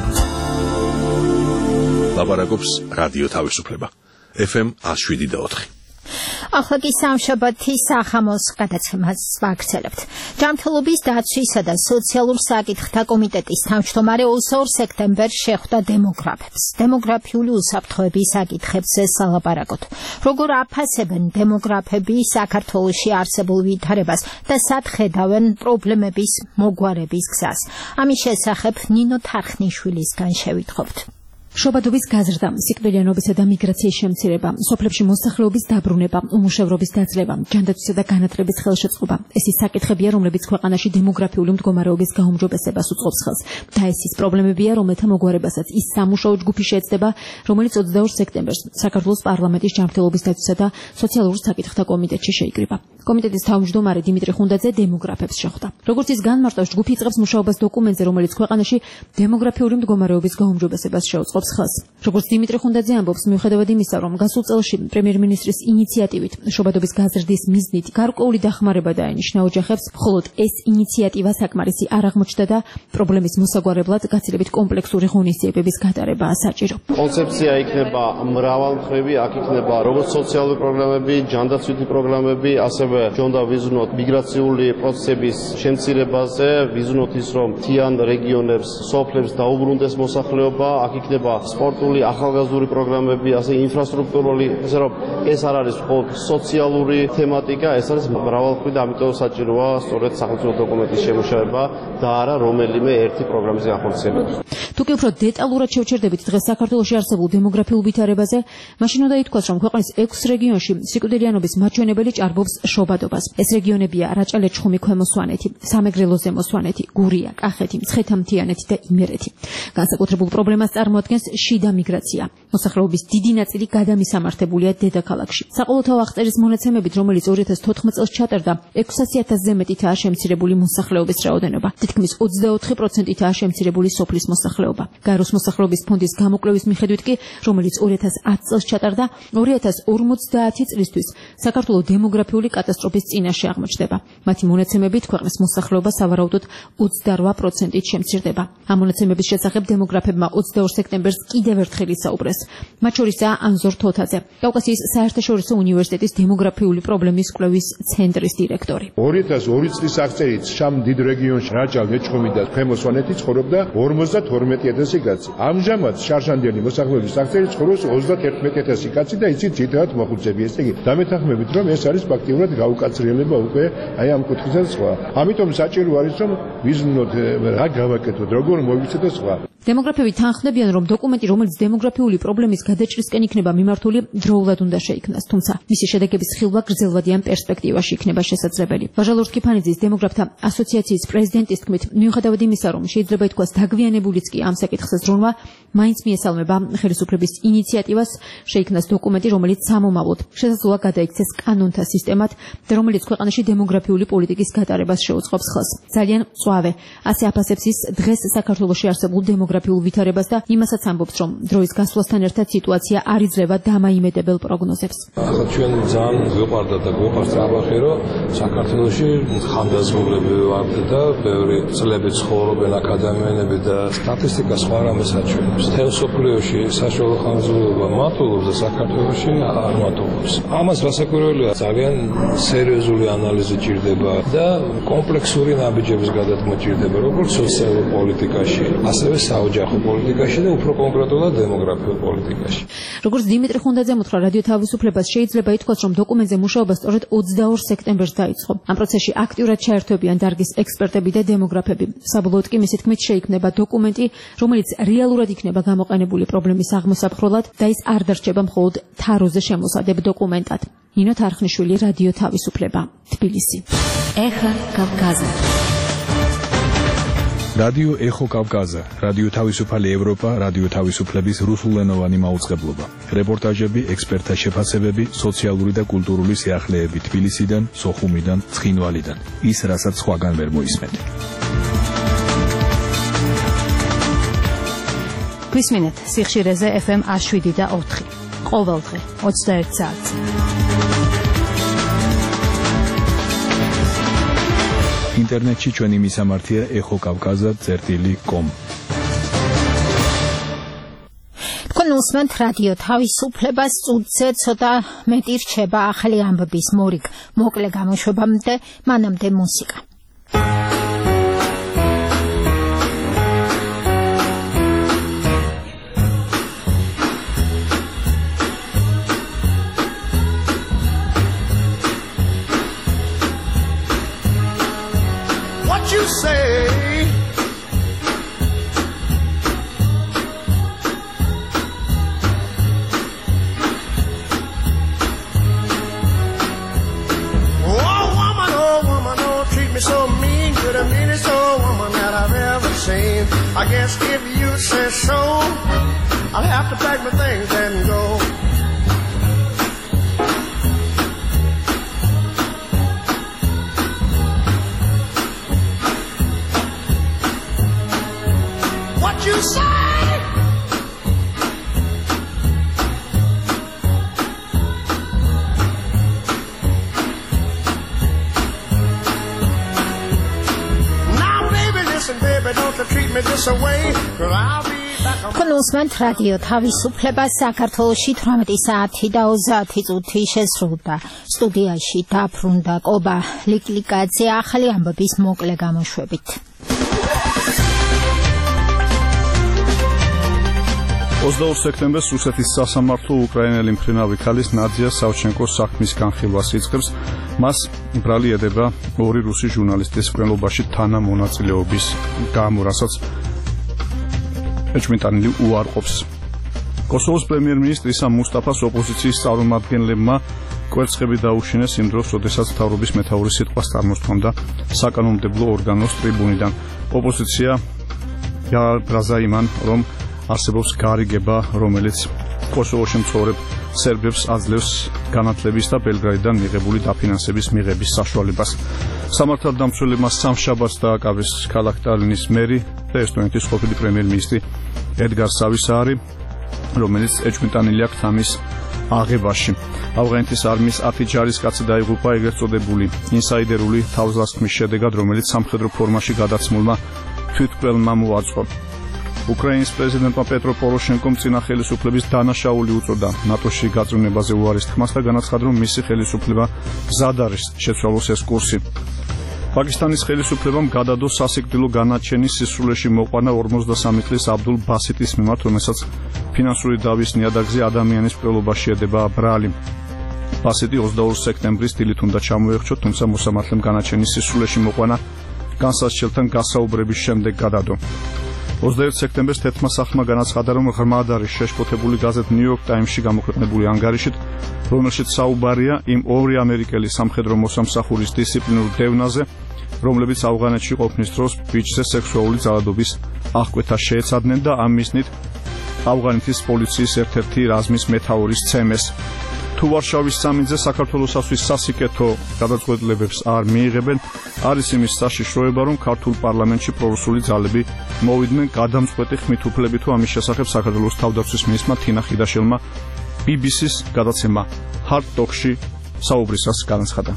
ლაპარაკობს რადიო თავისუფლება. FM 107.4.
ახლა კი სამშაბათი სახამოს გადაცემას ვაგრძელებთ. ჯანმრთელობის დაცვისა და სოციალურ საკითხთა კომიტეტის თავმჯდომარე 22 სექტემბერს შეხვდა დემოგრაფებს. დემოგრაფიული უსაფრთხოების საკითხებზე სალაპარაკოთ. როგორ აფასებენ დემოგრაფები საქართველოში არსებულ ვითარებას და სად ხედავენ პრობლემების მოგვარების გზას. ამის შესახებ ნინო თარხნიშვილისგან შევიტყობთ.
შობადობის გაზრდა, სიკვდილიანობისა და მიგრაციის შემცირება, სოფლებში მოსახლეობის დაბრუნება, უმუშევრობის დაძლევა, ჯანდაცვისა და განათლების ხელშეწყობა. ეს ის საკითხებია, რომლებიც ქვეყანაში დემოგრაფიული მდგომარეობის გაუმჯობესებას უწყობს ხელს. და ეს ის პრობლემებია, რომელთა მოგვარებასაც ის სამუშაო ჯგუფი შეეცდება, რომელიც 22 სექტემბერს საქართველოს პარლამენტის ჯანმრთელობის დაცვისა და სოციალურ საკითხთა კომიტეტში შეიკრიბა. კომიტეტის თავმჯდომარე დიმიტრი ხუნდაძე დემოგრაფებს შეხვდა. როგორც ის განმარტავს, ჯგუფი იწყებს მუშაობას დოკუმენტზე, რომელიც ქვეყანაში დემოგრაფიული მდგომარეობის გაუმჯობესებას შეუწყობს ხელს. როგორც დიმიტრი ხუნდაძე ამბობს, მიუხედავად იმისა, რომ გასულ წელში პრემიერ-მინისტრის ინიციატივით შობადობის გაზრდის მიზნით გარკვეული დახმარება დაენიშნა ოჯახებს, მხოლოდ ეს ინიციატივა საკმარისი არ აღმოჩნდა და პრობლემის მოსაგვარებლად გაცილებით კომპლექსური ღონისძიებების გატარებაა საჭირო.
კონცეფცია იქნება მრავალმხრივი, აქ იქნება როგორც სოციალური პროგრამები, ჯანდაცვითი პროგრამები, ასევე ჯონდა ვიზუნოთ მიგრაციული პროცესების შემცირებაზე, ვიზუნოთ ის, რომ მთიან რეგიონებს, სოფლებს დაუბრუნდეს მოსახლეობა, აქ იქნება სპორტული, ახალგაზრდული პროგრამები, ასე ინფრასტრუქტურული, ესე რომ ეს არ არის მხოლოდ სოციალური თემატიკა, ეს არის მრავალმხრივი და ამიტომ საჭიროა სწორედ სახელმწიფო დოკუმენტის შემუშავება და არა რომელიმე ერთი პროგრამის განხორციელება.
თუკი უფრო დეტალურად შევჩერდებით დღეს საქართველოში არსებულ დემოგრაფიულ ვითარებაზე, მაშინ უნდა ითქვას, რომ ქვეყნის 6 რეგიონში სიკვდილიანობის მაჩვენებელი ჭარბობს შობადობას. ეს რეგიონებია რაჭა-ლეჩხუმი, ქვემო სვანეთი, სამეგრელო ზემო სვანეთი, გურია, კახეთი, მცხეთა-მთიანეთი და იმერეთი. განსაკუთრებულ პრობლემას წარმოადგენს შიდა მიგრაცია. მოსახლეობის დიდი ნაწილი გადამისამართებულია დედაქალაქში. საყოველთაო აღწერის მონაცემებით, რომელიც 2014 წელს ჩატარდა, 600,000-ზე მეტითაა შემცირებული მოსახლეობის რაოდენობა. თითქმის 24%-ითაა შემცირებული სოფლის მოსახლეობა. გაეროს მოსახლეობის ფონდის გამოკვლევის მიხედვით კი, რომელიც 2010 წელს ჩატარდა, 2050 წლისთვის საქართველოს დემოგრაფიული კატასტროფა კატასტროფის წინაშე აღმოჩნდება. მათი მონაცემებით ქვეყნის მოსახლეობა სავარაუდოდ 28%-ით შემცირდება. ამ მონაცემების შესახებ დემოგრაფებმა 22 სექტემბერს კიდევ ერთხელ ისაუბრეს. მათ შორისაა ანზორ თოთაძე, კავკასიის საერთაშორისო უნივერსიტეტის დემოგრაფიული პრობლემის კვლევის ცენტრის დირექტორი.
2002 წლის აღწერით შამ დიდ რეგიონში რაჭა ლეჩხუმი და ქვემო სვანეთი ცხოვრობდა 52,000 კაცი. ამჟამად შარშანდელი მოსახლეობის აღწერით ცხოვრობს 31,000 კაცი და იცით ძირითადად მოხუცები. ესე იგი, დამეთანხმებით რომ ეს არის ფაქტიურად გაუკაცრიელება უკვე აი ამ კუთხიდან სხვა. ამიტომ საჭირო არის რომ ვიზნოთ რა გავაკეთოთ, როგორ მოვიცეთ და სხვა.
დემოგრაფები თანხმდებიან, რომ დოკუმენტი, რომელიც დემოგრაფიული პრობლემის გადაჭრისკენ იქნება მიმართული, დროულად უნდა შეიქმნას, თუმცა მისი შედეგების ხილვა გრძელვადიან პერსპექტივაში იქნება შესაძლებელი. ვაჟა ლორთქიფანიძის დემოგრაფთა ასოციაციის პრეზიდენტის თქმით, მიუხედავად იმისა, რომ შეიძლება ითქვას დაგვიანებულიც კი ამ საკითხზე ზრუნვა, მაინც მიესალმება ხელისუფლების ინიციატივას შეიქმნას დოკუმენტი, რომელიც სამომავლოდ შესაძლოა გადაიქცეს კანონთა სისტემად და რომელიც ქვეყანაში დემოგრაფიული პოლიტიკის გატარებას შეუწყობს ხელს. ძალიან მწვავე, ასე აფასებს ის დღეს საქართველოში არსებულ დემოგრაფიულ ვითარებას და იმასაც ამბობს, რომ დროის გასვლასთან ერთად სიტუაცია არ იძლევა დამაიმედებელ პროგნოზებს.
ახლა ჩვენ ძალიან გვიყვარდა და გვიყვარს აბახი, რომ საქართველოში ხანდაზმულები ვართ და ბევრი წლები ცხოვრობენ ადამიანები და სტატისტიკა სხვა რამეს აჩვენებს. მთელ მსოფლიოში საშუალო ხანგრძლივობა მატულობს და საქართველოში არ მატულობს. ამას რასაკვირველია, ძალიან სერიოზული ანალიზი ჭირდება და კომპლექსური ნაბიჯების გადადგმა ჭირდება, როგორც სოციალურ პოლიტიკაში, ასევე საოჯახო პოლიტიკაში და უფრო კონკრეტულად დემოგრაფიულ პოლიტიკაში.
როგორც დიმიტრი ხუნდაძემ უთხრა რადიო თავისუფლებას, შეიძლება ითქვას, რომ დოკუმენტზე მუშაობა სწორედ 22 სექტემბერს დაიწყო. ამ პროცესში აქტიურად ჩაერთვებიან დარგის ექსპერტები და დემოგრაფები. საბოლოოდ კი მისი თქმით შეიქმნება დოკუმენტი, რომელიც რეალურად იქნება გამოყენებული პრობლემის აღმოსაფხრელად და ის არ დარჩება მხოლოდ თაროზე შემოსადებ დოკუმენტად. ნინო თარხნიშვილი, რადიო თავისუფლება, თბილისი.
ეხა კავკაზა.
რადიო ეხო კავკაზა, რადიო თავისუფალი ევროპა, რადიო თავისუფლების რუსულენოვანი მაუწყებლობა. რეპორტაჟები, ექსპერტთა შეფასებები, სოციალური და კულტურული სიახლეები თბილისიდან, სოხუმიდან, ცხინვალიდან. ის, რასაც სხვაგან ვერ მოისმენთ.
გვისმინეთ სიხშირეზე FM 107 და 4. ყოველდღე 21 საათზე.
ინტერნეტში ჩვენი მისამართია ეხოკავკაზა.com.
თქვენ უსმენთ რადიო თავისუფლებას, წუთზე ცოტა მეტი რჩება ახალი ამბების მორიგ მოკლე გამოშვებამდე, მანამდე მუსიკა.
You say oh woman, oh treat me so mean. You're the meanest old woman that I've ever seen. I guess if you say so, I'll have to pack my things and go. You say now baby listen baby don't treat me this away cause I'll be
თქვენ უსმენთ რადიო თავისუფლებას. საქართველოში 18 საათი და 30 წუთი შესრულდა. სტუდიაში დაბრუნდა კობა ლიკლიკაძე ახალი ამბების მოკლე გამოშვებით.
22 სექტემბერს რუსეთის სასამართლო უკრაინელი მფრინავი ქალის ნადია სავჩენკოს საქმის განხილვას იწყებს. მას ბრალი ედება ორი რუსი ჟურნალისტის მკვლელობაში თანამონაწილეობის გამო, რასაც ეჭვმიტანილი უარყოფს. კოსოვოს პრემიერ-მინისტრისა მუსტაფას ოპოზიციის წარმომადგენლებმა კვერცხები დაუშინეს იმ დროს, როდესაც მთავრობის მეთაურის სიტყვას წარმოსთქვამდა საკანონმდებლო ორგანოს ტრიბუნიდან. ოპოზიცია იარაღდა იმან, რომ არსებობს გარიგება, რომელიც კოსოვოში მცხოვრებ სერბებს აძლევს განათლების და ბელგრადიდან მიღებული დაფინანსების მიღების საშუალებას. სამართალდამცველებმა სამშაბათს დააკავეს ქალაქ ტალინის მერი და ესტონეთის ყოფილი პრემიერ-მინისტრი ედგარ სავისაარი, რომელიც ეჭვმიტანილი აქვს ამის აღებაში. ავღანეთის არმიის 10 ჯარისკაცი დაიღუპა ეგრეთ წოდებული ინსაიდერული თავდასხმის შედეგად, რომელიც სამხედრო ფორმაში გადაცმულმა თვითმკვლელმა მოაწყო. უკრაინის პრეზიდენტმა პეტრო პოროშენკომ წინა ხელისუფლების დანაშაული უწოდა ნატოში გაწევნებაზე უარის თქმას და განაცხადა, რომ მისი ხელისუფლება მზად არის შეცვალოს ეს კურსი. პაკისტანის ხელისუფლებამ გადადო სასიკვდილო განაჩენის სისრულეში მოყვანა 53 წლის აბდულ ბასიტის მიმართ, რომელსაც ფინანსური დავის ნიადაგზე ადამიანის მკვლელობაში ედება ბრალი. ბასიტი 22 სექტემბრის დილით უნდა ჩამოეხრჩოთ, თუმცა მოსამართლემ განაჩენის სისრულეში მოყვანა განსაცდელთან გასაუბრების შემდეგ გადადო. 21 სექტემბერს თეთრმა სახლმა განაცხადა, რომ ღრმად არის შეშფოთებული გაზეთ New York Times-ში გამოქვეყნებული ანგარიშით, რომელშიც საუბარია იმ ორი ამერიკელი სამხედრო მოსამსახურის დისციპლინურ დევნაზე, რომლებიც ავღანეთში ყოფნის დროს ბიჭზე სექსუალური ძალადობის აღკვეთას შეეცადნენ და ამ მიზნით ავღანეთის პოლიციის ერთ-ერთი რაზმის მეთაურის ცემეს. თუ ვარშავის სამინძე საქართველოსთვის სასიკეთო გადაწყვეტილებებს არ მიიღებენ, არის იმის საშიშროება, რომ ქართულ პარლამენტში პრორუსული ძალები მოვიდნენ გადამწყვეტი ხმით უფლები, თუ ამის შესახებ საქართველოს თავდაცვის მინისტრმა თინა ხიდაშელმა BBC-ს გადაცემა Hard Talk-ში საუბრისას განაცხადა.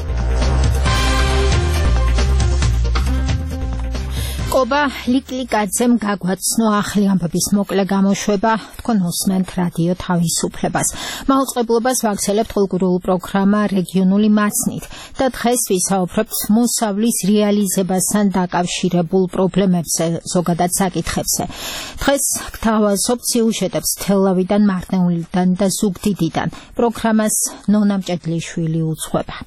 ყობა ლიკლიკაძემ გაგვაცნო ახლი ამბების მოკლე გამოშვება, თქვენ უსმენთ რადიო თავისუფლებას. მაუწყებლობას ვაგრძელებთ კულტურულ პროგრამა რეგიონული მაცნით და დღეს ვისაუბრებთ მოსავლის რეალიზებასთან დაკავშირებულ პრობლემებზე, ზოგადად საკითხებზე. დღეს გთავაზობთ სიუჟეტებს თელავიდან, მარნეულიდან და ზუგდიდიდან. პროგრამას ნონა მჭედლიშვილი უძღვება.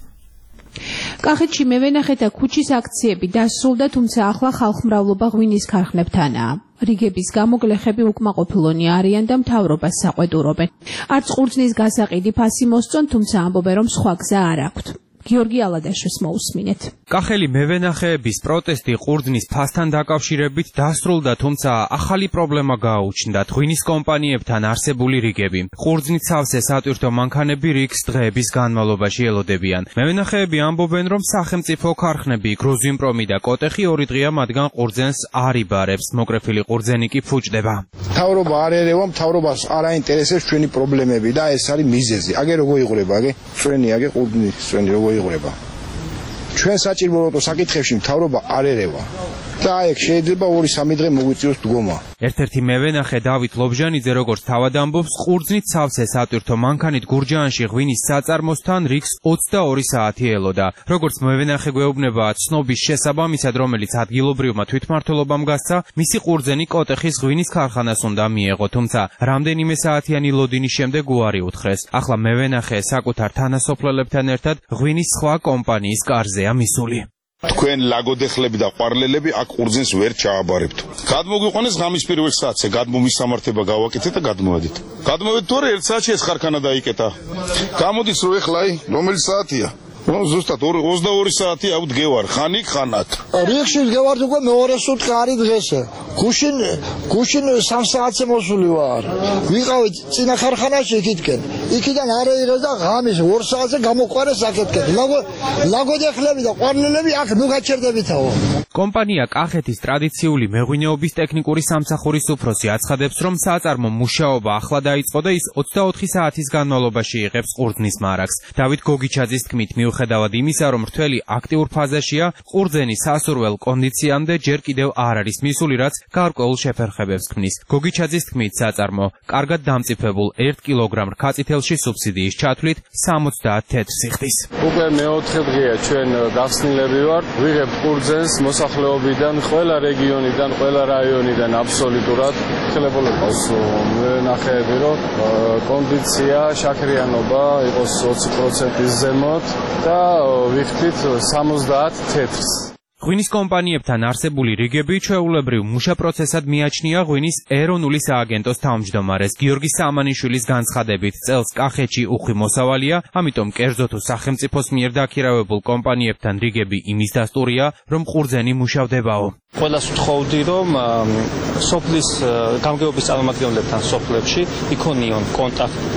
კახეთში მევენახე და ქუჩის აქციები დასრულდა, თუმცა ახლა ხალხმრავლობა ღვინის ქარხნებთანაა. რიგების გამო გლეხები უკმაყოფილონი არიან და მთავრობას საყვედურობენ. არც ყურძნის გასაყიდი ფასი მოსწონ, თუმცა ამბობენ, რომ სხვა გზა არ აქვთ. გიორგი ალადაშვილს მოусმინეთ.
კახელი მევენახეების პროტესტი ყურძნის ფასთან დაკავშირებით დასრულდა, თუმცა ახალი პრობლემა გააუჩნდათ ღვინის კომპანიებთან არსებული რიგები. ყურძნით სავსე სატვირთო მანქანები რიგს დღეების განმავლობაში ელოდებიან. მევენახეები ამბობენ, რომ სახელმწიფო ქარხნები გროზინპრომი და კოტეხი 2 დღეა მათგან ყურძენს არ იბარებს, მოკრეფილი ყურძენი კი ფუჭდება.
მთავრობა არ ერევა, მთავრობას არ აინტერესებს ჩვენი პრობლემები და ეს არის მიზეზი. აგე როგორ იღურება, ჩვენი ყურძნის ჩვენი როგორ იღურება. ჩვენ საჭიროებო საკითხებში მთავრობა არ ერევა. და აი შეიძლება 2-3 დღე მოგვიწიოს დგომა.
ერთ-ერთი მევენახე დავით ლობჟანიძე, როგორც თავად ამბობს, ყურძნით სავსე სატვირთო მანქანით გურჯაანში ღვინის საწარმოსთან რიგს 22 საათი ელოდა. როგორც მევენახე გვეუბნება, ცნობის შესაბამისად, რომელიც ადგილობრივმა თვითმმართველობამ გასცა, მისი ყურძენი კოტეხის ღვინის ქარხანას უნდა მიეღო, თუმცა რამდენიმე საათიანი ლოდინის შემდეგ უარი უთხრეს. ახლა მევენახე საკუთარ თანასოფლელებთან ერთად ღვინის სხვა კომპანიის კარზეა მისული.
თქვენ ლაგოდეხლები და ყვარლელები აქ ყურძენს ვერ ჩააბარებთ. გადმოგვიყვანეს ღამის პირველ საათზე, გადმომისამართება გავაკეთეთ და გადმოვედით. გადმოვედით თორე 1 საათში ეს ხარქანა დაიკეტა. გამოდის რომ ეხლა აი რომელი საათია? ზუსტად 22 საათი აუთ გევარ, ხანიკ ხანაკ.
რიხში გევარ უკვე მეორე სუტყი არის დღესე. გუშინ 3 საათზე მოსული ვარ. ვიყავით წინა ხარხანაში იქითკენ. იქიდან არეირე და ღამის 2 საათზე გამოყვარეს აქეთკენ. ლაგოდეხლები და ყვარლელები აქ ნუ გაჩერდებითაო.
კომპანია კახეთის ტრადიციული მეღვინეობის ტექნიკური სამსახურის უფროსი აცხადებს, რომ საწარმო მუშაობა ახლა დაიწყო და ის 24 საათის განმავლობაში იღებს ყურძნის მარაგს. დავით გოგიჩაძის თქმით, მიუხედავად იმისა, რომ რთველი აქტიურ ფაზაშია, ყურძენი სასურველ კონდიციამდე ჯერ კიდევ არ არის მისული, რაც გარკვეულ შეფერხებებს ქმნის. გოგიჩაძის თქმით, საწარმო კარგად დამწიფებულ 1 კილოგრამ რქაწითელში სუბსიდიის ჩათვლით 70 თეთრ სიხდის.
უკვე მეოთხე დღეა ჩვენ გახსნილები ვართ, ვიღებთ ყურძენს მოსახლეობიდან, ყველა რეგიონიდან, ყველა რაიონიდან აბსოლუტურად. ხელებოლა ყავს მევენახეები, რომ კონდიცია, შაქრიანობა იყოს 20%-ის ზემოთ და ვიხდით 70 თეთრს.
ღვინის კომპანიებთან არსებული რიგები ჩვეულებრივ მუშა პროცესად მიაჩნია ღვინის ეროვნული სააგენტოს თავმჯდომარეს გიორგი სამანიშვილის განცხადებით, წელს კახეთში უხვი მოსავალია, ამიტომ კერძო თუ სახელმწიფოს მიერ დაქირავებულ კომპანიებთან რიგები იმის დასტურია, რომ ყურძენი მუშავდებაო.
ყველას ვთხოვდი, რომ სოფლის გამგეობის წარმომადგენლებთან სოფლებში იქონიონ კონტაქტი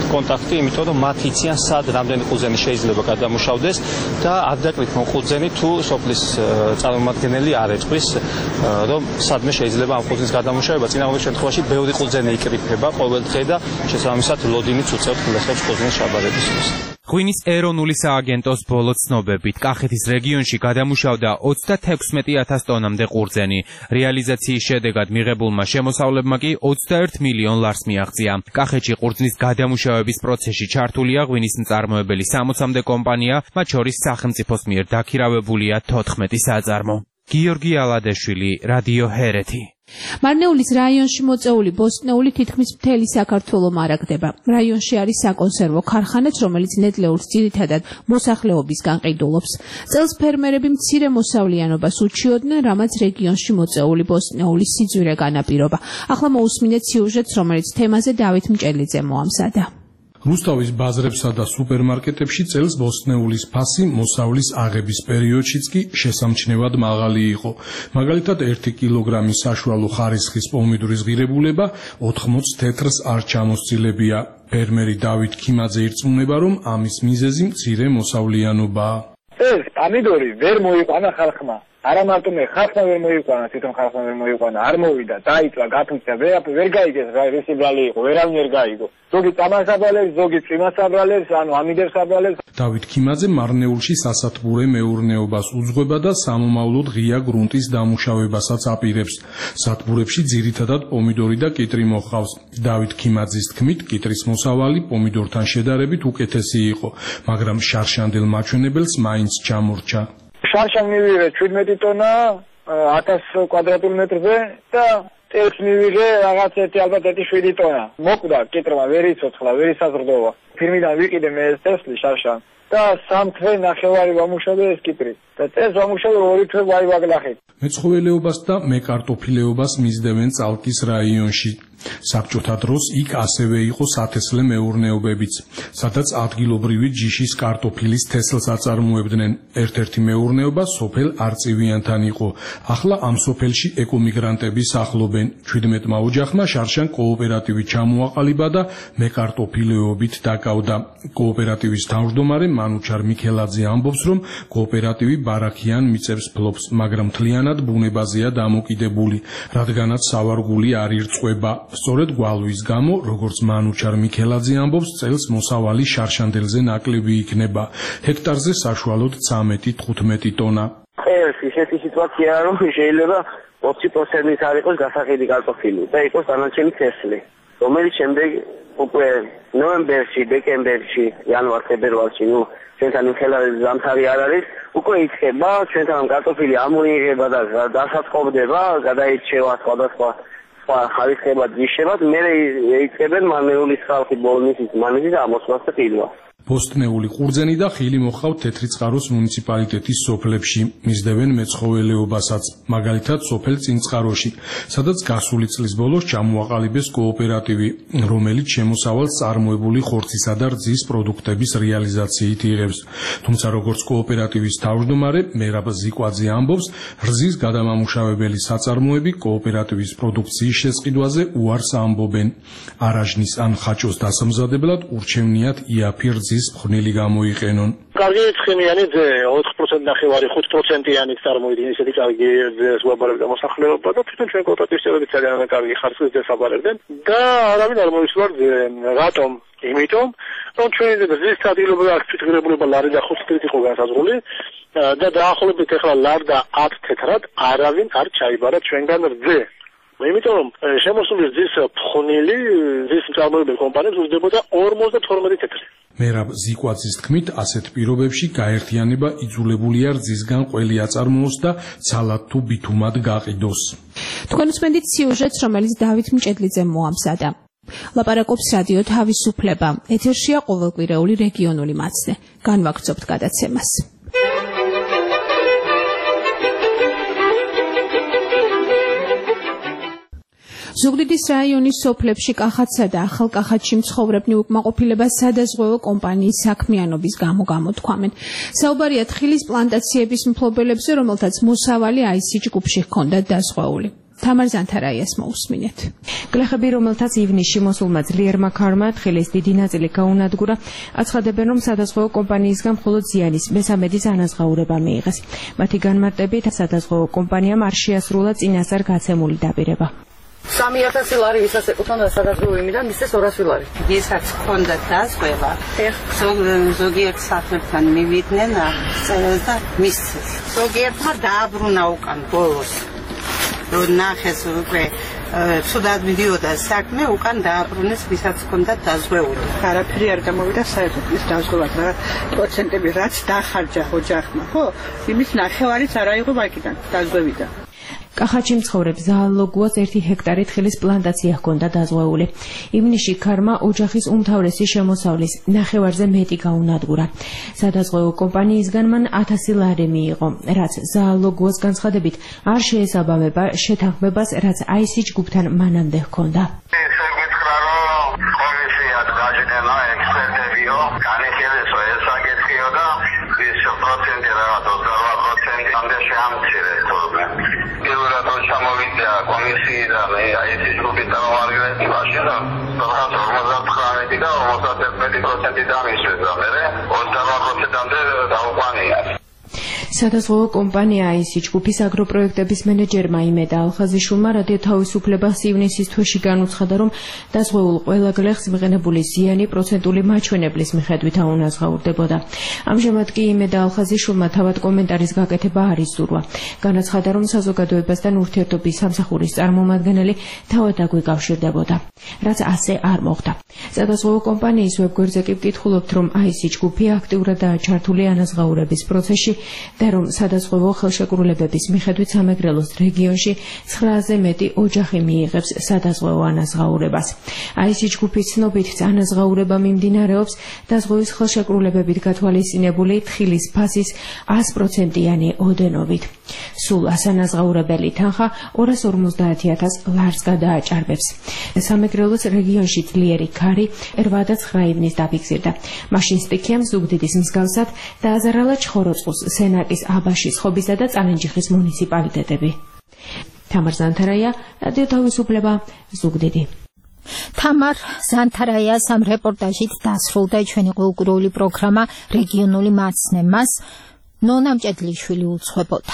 კონტაქტი, იმიტომ რომ მათ იციან სად რამდენი ყურძენი შეიძლება გადამუშავდეს და არ დაკრით ყურძენი თუ სოფლის წარმომადგენელი არ ეწვის რომ სადმე შეიძლება ამ ყურძენის გადამუშავება. წინააღმდეგ შემთხვევაში ბევრი ყურძენი იკრიფება ყოველ დღე და შესაბამისად ლოდინიც უწევთ ხილახებს ყურძენის ჩაბარებისთვის.
ღვინის ეროვნული სააგენტოს ბოლო ცნობებით კახეთის რეგიონში გადამუშავდა 36,000 ტონამდე ყურძენი. რეალიზაციის შედეგად მიღებულმა შემოსავლებმა კი 21 მილიონ ლარს მიაღწია. კახეთში ყურძნის გადამუშავების პროცესში ჩართულია ღვინის მწარმოებელი 60-მდე კომპანია, მათ შორის სახელმწიფოს მიერ დაქირავებულია 14 საწარმო. გიორგი ალადეშვილი, რადიო ჰერეთი.
მარნეულის რაიონში მოწეული ბოსტნეული თითქმის მთელი საქართველო მარაგდება. რაიონში არის საკონსერვო ქარხანაც, რომელიც ნედლეულს ძირითადად მოსახლეობისგან ყიდულობს. წელს ფერმერები მცირე მოსავლიანობას უჩიოდნენ, რამაც რეგიონში მოწეული ბოსტნეულის სიძვირე განაპირობა. ახლა მოусმინეთ სიუჟეტს, რომელიც თემაზე დავით მჭელიძე მოამზადა.
რუსთავის ბაზრებსა და სუპერმარკეტებში წელს ბოსტნეულის ფასი მოსავლის აღების პერიოდშიც კი შესამჩნევად მაღალი იყო. მაგალითად 1 კილოგრამი საშუალო ხარისხის პომიდორის ღირებულება 80 თეთრს არ ჩამოსწილებია. ფერმერი დავით ქიმაძე ირწმუნება, რომ ამის მიზეზი მცირე მოსავლიანობაა.
ეს პომიდორი ვერ მოიყვანა ხალხმა. არა მარტო მე ხალხმა ვერ მოიყვანა, თვითონ ხალხმა ვერ მოიყვანა, არ მოვიდა, დაიწვა, გაფუძნა, ვერ გაიგეს რა ეს ბრალი იყო, ვერავინ ვერ გაიგო. ზოგი წამასაბრალებს, ზოგი წვიმასაბრალებს, ანუ ამიდებს აბრალებს.
დავით ქიმაძე მარნეულში სასათბურე მეურნეობას უძღვება და სამომავლოდ ღია გრუნტის დამუშავებასაც აპირებს. სათბურებში ძირითადად პომიდორი და კიტრი მოჰყავს. დავით ქიმაძის თქმით, კიტრის მოსავალი პომიდორთან შედარებით უკეთესი იყო, მაგრამ შარშანდელ მაჩვენებელს მაინც ჩამორჩა.
შარშან მივიღე 17 ტონა 1000 კვადრატულ მეტრზე და წელს მივიღე რაღაც ალბათ 7 ტონა. მოკვდა კიტრმა, ვერ იცოცხლა, ვერ ისაზრდოვა. ფირმიდან ვიყიდე მე ეს თესლი შარშან და 3 თვე ნახევარი ვამუშავე ეს კიტრი. და წელს ვამუშავე 2 თვე ვაივაგლახეთ.
მეცხოველეობას და მეკარტოფილეობას მისდევენ წალკის რაიონში. საბჭოთა დროს იქ ასევე იყო სათესლე მეურნეობებიც, სადაც ადგილობრივი ჯიშის კარტოფილის თესლს აწარმოებდნენ. ერთ-ერთი მეურნეობა სოფელ არწივიანთან იყო. ახლა ამ სოფელში ეკომიგრანტები სახლობენ. 17-მა ოჯახმა შარშან კოოპერატივი ჩამოაყალიბა და მეკარტოფილეობით დაკავდა. კოოპერატივის თავმჯდომარე მანუჩარ მიქელაძე ამბობს, რომ კოოპერატივი ბარაქიან მიწებს ფლობს, მაგრამ მთლიანად ბუნებაზეა დამოკიდებული, რადგანაც სავარგული არ ირწყვება. სწორედ გვალვის გამო, როგორც მანუჩარ მიქელაძე ამბობს, წელს მოსავალი შარშანდელზე ნაკლები იქნება. ჰექტარზე საშუალოდ 13-15 ტონა.
ეს ისეთი სიტუაციაა, რომ შეიძლება 20%-ით არ იყოს გასაყიდი კარტოფილი და იყოს დანარჩენი თესლი, რომელიც შემდეგ უკვე ნოემბერში, დეკემბერში, იანვარ-ფებრუარში, ჩვენთან მიხელაძის ზამთარი არ არის, უკვე იწყება, ჩვენთან კარტოფილი ამოიღება და დასაწყობდება, გადაირჩევა სხვადასხვა ხარისხებად, ჯიშებად, მერე იწყებენ მარნეულის ხალხი ბოლნისის მანიზის ამოსვლას და ყიდვას.
ბოსტნეული ყურძენი და ხილი მოჰყავთ თეთრიწყაროს მუნიციპალიტეტის სოფლებში, მისდევენ მეცხოველეობასაც, მაგალითად სოფელ წინწყაროში, სადაც გასული წლის ბოლოს ჩამოაყალიბეს კოოპერატივი, რომელიც შემოსავალს წარმოებული ხორცისა და რძის პროდუქტების რეალიზაციით იღებს. თუმცა როგორც კოოპერატივის თავმჯდომარე მერაბ ზიკვაძე ამბობს, რძის გადამამუშავებელი საწარმოები კოოპერატივის პროდუქციის შესყიდვაზე უარს ამბობენ. არაჟნის ან ხაჭოს დასამზადებლად ურჩევნიათ იაფი რძის მხნილი გამოიყენონ.
კარგი ცხიმიანი ძე 4% ნახევარი 5%-იანი წარმოიდგინე ისეთი კარგი ძეს ვაბარებდა მოსახლეობა და თვითონ ჩვენ კოოპერატივის წევრები ძალიან კარგი ხარისხის ძეს აბარებდნენ და არავინ არ მოისურვარ რატომ? იმიტომ რომ ჩვენი რძის ადგილობრივი აქცენტირებულება ლარი და 5 თეთრით იყო განსაზღვრული და დაახლოებით ახლა ლარ და 10 თეთრად არავინ არ ჩაიბარა ჩვენგან რძე. იმიტომ რომ შემოსული რძის ფხვნილი რძის მწარმოებელი კომპანიებს უძლებოდა 52 თეთრი.
მერაბ ზიკვაძის თქმით, ასეთ პირობებში გაერთიანება იძულებულია რძისგან ყველი აწარმოოს და ცალად თუ ბითუმად გაყიდოს.
თქვენ უსმენთ სიუჟეტს, რომელიც დავით მჭედლიძემ მოამზადა. ლაპარაკობს რადიო თავისუფლება. ეთერშია ყოველკვირეული რეგიონული მაცდე. განვაგრძობთ გადაცემას. ზუგდიდის რაიონის სოფლებში კახათსა და ახალკახათში მცხოვრებნი უკმაყოფილებას სადაზღვევო კომპანიის საქმიანობის გამო გამოთქვამენ. საუბარია თხილის პლანტაციების მფლობელებზე, რომელთაც მოსავალი აისი ჯგუფში ჰქონდათ დაზღვეული. თამარ ზანთარაიას მოусმინეთ.
გლეხები, რომელთაც ივნისში მოსულმა ძლიერმა ქარმა თხილის დიდი ნაწილი გაუნადგურა, აცხადებენ, რომ სადაზღვევო კომპანიისგან მხოლოდ ზიანის მესამედის ანაზღაურება მიიღეს. მათი განმარტებით, სადაზღვევო კომპანიამ არ შეასრულა წინასწარ გაცემული დაპირება.
3000 ლარი ვისაც ეკუთვნოდა სადაზღვევო იმიდან მისცეს 200 ლარი.
ვისაც ჰქონდა დაზღვევა, ზოგიერთ სახლებთან მივიდნენ და მისცეს. ზოგიერთმა დააბრუნა უკან ბოლოს. რომ ნახეს უკვე ცუდად მიდიოდა საქმე, უკან დააბრუნეს, ვისაც ჰქონდა დაზღვეული.
არაფერი არ გამოვიდა საერთოდ ის დაზღვევად, რა პროცენტები რაც დახარჯა ოჯახმა, ხო? იმის ნახევარიც არ აიღო ვაკიდან დაზღვევიდან.
კახეთში მცხოვრებ ზაალოგუას 1 ჰექტარი თხილის პლანტაცია ჰქონდა დაზღვეული. ივნისში ქარმა ოჯახის უმთავრესი შემოსავლის ნახევარზე მეტი გაუნადგურა. სადაზღვევო კომპანიისგან მან 1000 ლარი მიიღო, რაც ზაალოგუას განცხადებით არ შეესაბამება შეთანხმებას, რაც აისი ჯგუფთან მანამდე ჰქონდა.
ჩამოვიდა კომისიიდან აიცის ჯგუფის წარმომადგენლები მაშინ 59 და 51% დამისვეს და მე 28%-ამდე დაუყვანია.
სადაზღვევო კომპანია აისი ჯგუფის აგროპროექტების მენეჯერმა იმედა ალხაზიშვილმა რადიო თავისუფლებას ივნისის თვეში განუცხადა, რომ დაზღვეულ ყველა გლეხს მიღებული ზიანი პროცენტული მაჩვენებლის მიხედვით აუნაზღაურდებოდა. ამჟამად კი იმედა ალხაზიშვილმა თავად კომენტარის გაკეთება არ იზურვა. განაცხადა, რომ საზოგადოებასთან ურთიერთობის სამსახურის წარმომადგენელი თავად აგვიკავშირდებოდა, რაც ასე არ მოხდა. სადაზღვევო კომპანიის ვებგვერდზე კი ვკითხულობთ, რომ აისი ჯგუფი აქტიურადაა ჩართული ანაზღაურების პროცესში და რომ სადაზღვევო ხელშეკრულებების მიხედვით სამეგრელოს რეგიონში 9-ზე მეტი ოჯახი მიიღებს სადაზღვევო ანაზღაურებას. აისი ჯგუფის ცნობით ანაზღაურება მიმდინარეობს დაზღვევის ხელშეკრულებებით გათვალისწინებული თხილის ფასის 100%-იანი ოდენობით. სულ ასანაზღაურებელი თანხა 250,000 ლარს გადააჭარბებს. სამეგრელოს რეგიონში ძლიერი ქარი 8 და 9 ივნის დაფიქსირდა. მაშინ სტიქიამ ზუგდიდის მსგავსად დააზარალა ჩხოროწყუს, სენაკის, აბაშის, ხობისა და წალენჯიხის მუნიციპალიტეტები. თამარ ზანთარაია, რადიო თავისუფლება, ზუგდიდი.
თამარ ზანთარაიას ამ რეპორტაჟით დასრულდა ჩვენი ყოველკვირეული პროგრამა რეგიონული მაცნემას. ნონა მჭედლიშვილი უძღვებოდა.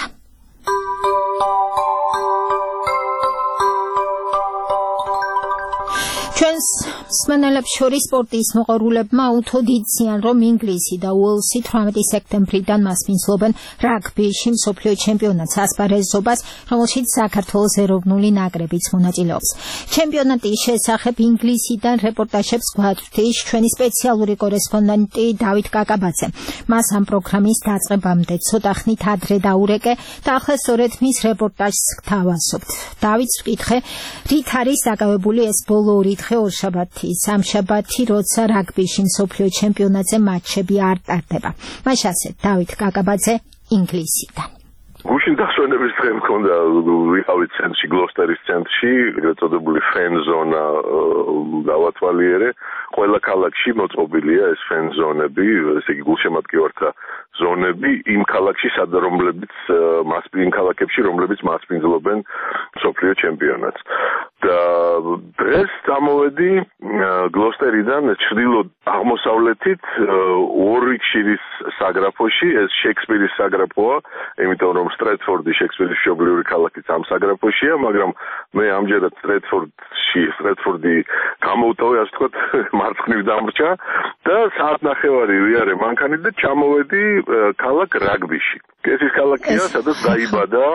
ჩვენს მსმენელებს შორის სპორტის მოყვარულებმა უთოდ იციან, რომ ინგლისი და უელსი 18 სექტემბრიდან მასპინძლობენ რაგბიში მსოფლიო ჩემპიონატს ასპარეზობას, რომელშიც საქართველოს ეროვნული ნაკრებიც მონაწილეობს. ჩემპიონატის შესახებ ინგლისიდან რეპორტაჟებს გვაწვდის ჩვენი სპეციალური კორესპონდენტი დავით კაკაბაძე. მას ამ პროგრამის დაწყებამდე ცოტა ხნით ადრე დაურეკე და ახლა სწორედ მის რეპორტაჟს გთავაზობთ. დავითს ვკითხე, რით არის დაკავებული ეს ბოლო ორშაბათი, სამშაბათი, როცა რაგბიში მსოფლიო ჩემპიონატზე მატჩები არ ტარდება. მაშინ ასე, დავით კაკაბაძე, ინგლისიდან.
გუშინ დასვენების დღე მქონდა, ვიყავით ცენტრში, გლოსტერის ცენტრში, ეგრეთ წოდებული ფენ ზონა გავათვალიერე. ყველა ქალაქში მოწყობილია ეს ფენ ზონები, ესე იგი გულშემატკივართა ზონები იმ ქალაქში, რომლებიც იმ ქალაქებში, რომლებიც მასპინძლობენ მსოფლიო ჩემპიონატს. და დღეს წამოვედი გლოსტერიდან ჩრდილო აღმოსავლეთით უორვიკშირის საგრაფოში, ეს შექსპირის საგრაფოა, იმიტომ რომ სტრეტფორდი შექსპირის მშობლიური ქალაქიც ამ საგრაფოშია, მაგრამ მე ამჯერად სტრეტფორდი გამოვტოვე, ასე ვთქვათ, მარცხნივ დამრჩა და საათნახევარი ვიარე მანქანით და ჩამოვედი ქალაქ რაგბიში. ეს ის ქალაქია, სადაც დაიბადა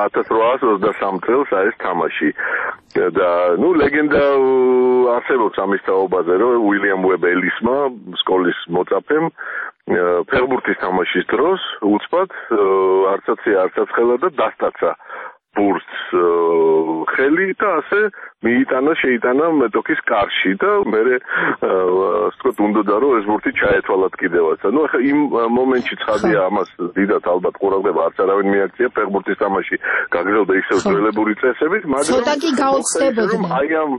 1823 წელს ეს თამაში. და ლეგენდა არსებობს ამის თაობაზე, რომ უილიამ უებ ელისმა, სკოლის მოწაფემ, ფეხბურთის თამაშის დროს უცბად არცაც ხელა და დასტაცა ბურთს ხელი და ასე შეიტანა მეტოქის კარში და მე ვთქვათ უნდოდა რომ ეს ბურთი ჩაეთვალათ კიდევაც. ახლა იმ მომენტში ცხადია ამას დიდად ალბათ ყურადღება არც არავინ მიაქცია, ფეხბურთის თამაში გაგრძელდა ისევ ძველებური წესებით, მაგრამ
ცოტა კი გაუცდებოდნენ.
აი ამ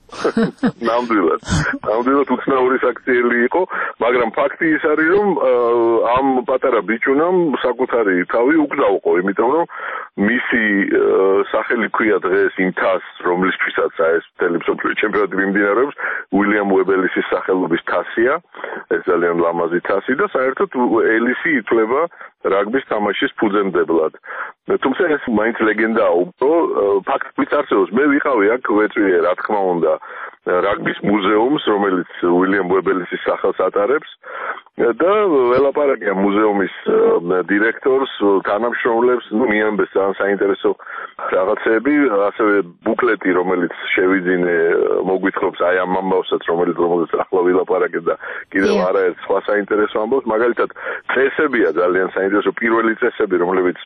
ნამდვილად უცნაური საქციელი იყო, მაგრამ ფაქტი ის არის, რომ ამ პატარა ბიჭუნამ საკუთარი თავი უკდავყო, იმიტომ რომ მისი სახელი ქვია დღეს იმ თასს, რომლისთვისაც ეს მთელი მსოფლიო ჩემპიონატი მიმდინარეობს, უილიამ უებელისის სახელობის თასია, ეს ძალიან ლამაზი თასი და საერთოდ ელისი ითვლება რაგბის თამაშის ფუძემდებლად. თუმცა ეს მაინც ლეგენდაა, ფაქტიც არსებობს. მე ვიყავი აქ ვეწვიე, რა თქმა უნდა, რაგბის მუზეუმს, რომელიც უილიამ უებელისის სახელს ატარებს და ველაპარაკია მუზეუმის დირექტორს, თანამშრომლებს, მიამბეს ძალიან საინტერესო რაღაცები, ასევე ბუკლეტი, რომელიც შევიძინე, მოგვითხრობს აი ამ ამბავსაც, რომელიც ახლა ვილაპარაკეთ და კიდევ არაერთ სხვა საინტერესო ამბავს, მაგალითად წესებია ძალიან საინტერესო, პირველი წესები, რომლებიც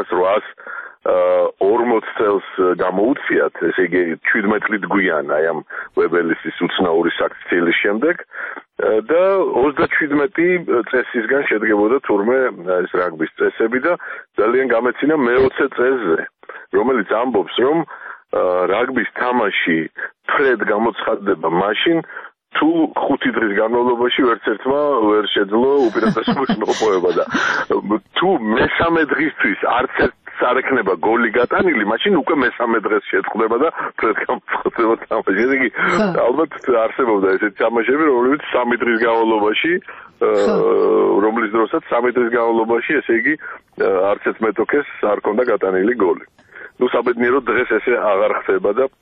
1840 წელს გამოუციათ, ესე იგი 17 წლით გვიან აი ამ უებელისის უცნაური საქციელის შემდეგ და 37 წესისგან შედგებოდა თურმე ეს რაგბის წესები და ძალიან გამეცინა მე-20 წესზე, რომელიც ამბობს, რომ რაგბის თამაში ფრედ გამოცხადდება მაშინ, თუ 5 დღის განმავლობაში ვერც ერთმა ვერ შეძლო უპირატესობის მოპოვება და თუ მესამე დღისთვის არც ერთს არ ექნება გოლი გატანილი, მაშინ უკვე მესამე დღეს შეწყდება და ფრედ გამოცხადდება თამაში. ესე იგი, ალბათ არსებობდა ესეთი თამაშები, რომლებიც 3 დღის განმავლობაში, რომლის დროსაც 3 დღის განმავლობაში, ესე იგი, არც ერთ მეტოქეს არ ქონდა გატანილი გოლი. ნუ საბედნიეროდ დღეს ესე აღარ ხდება და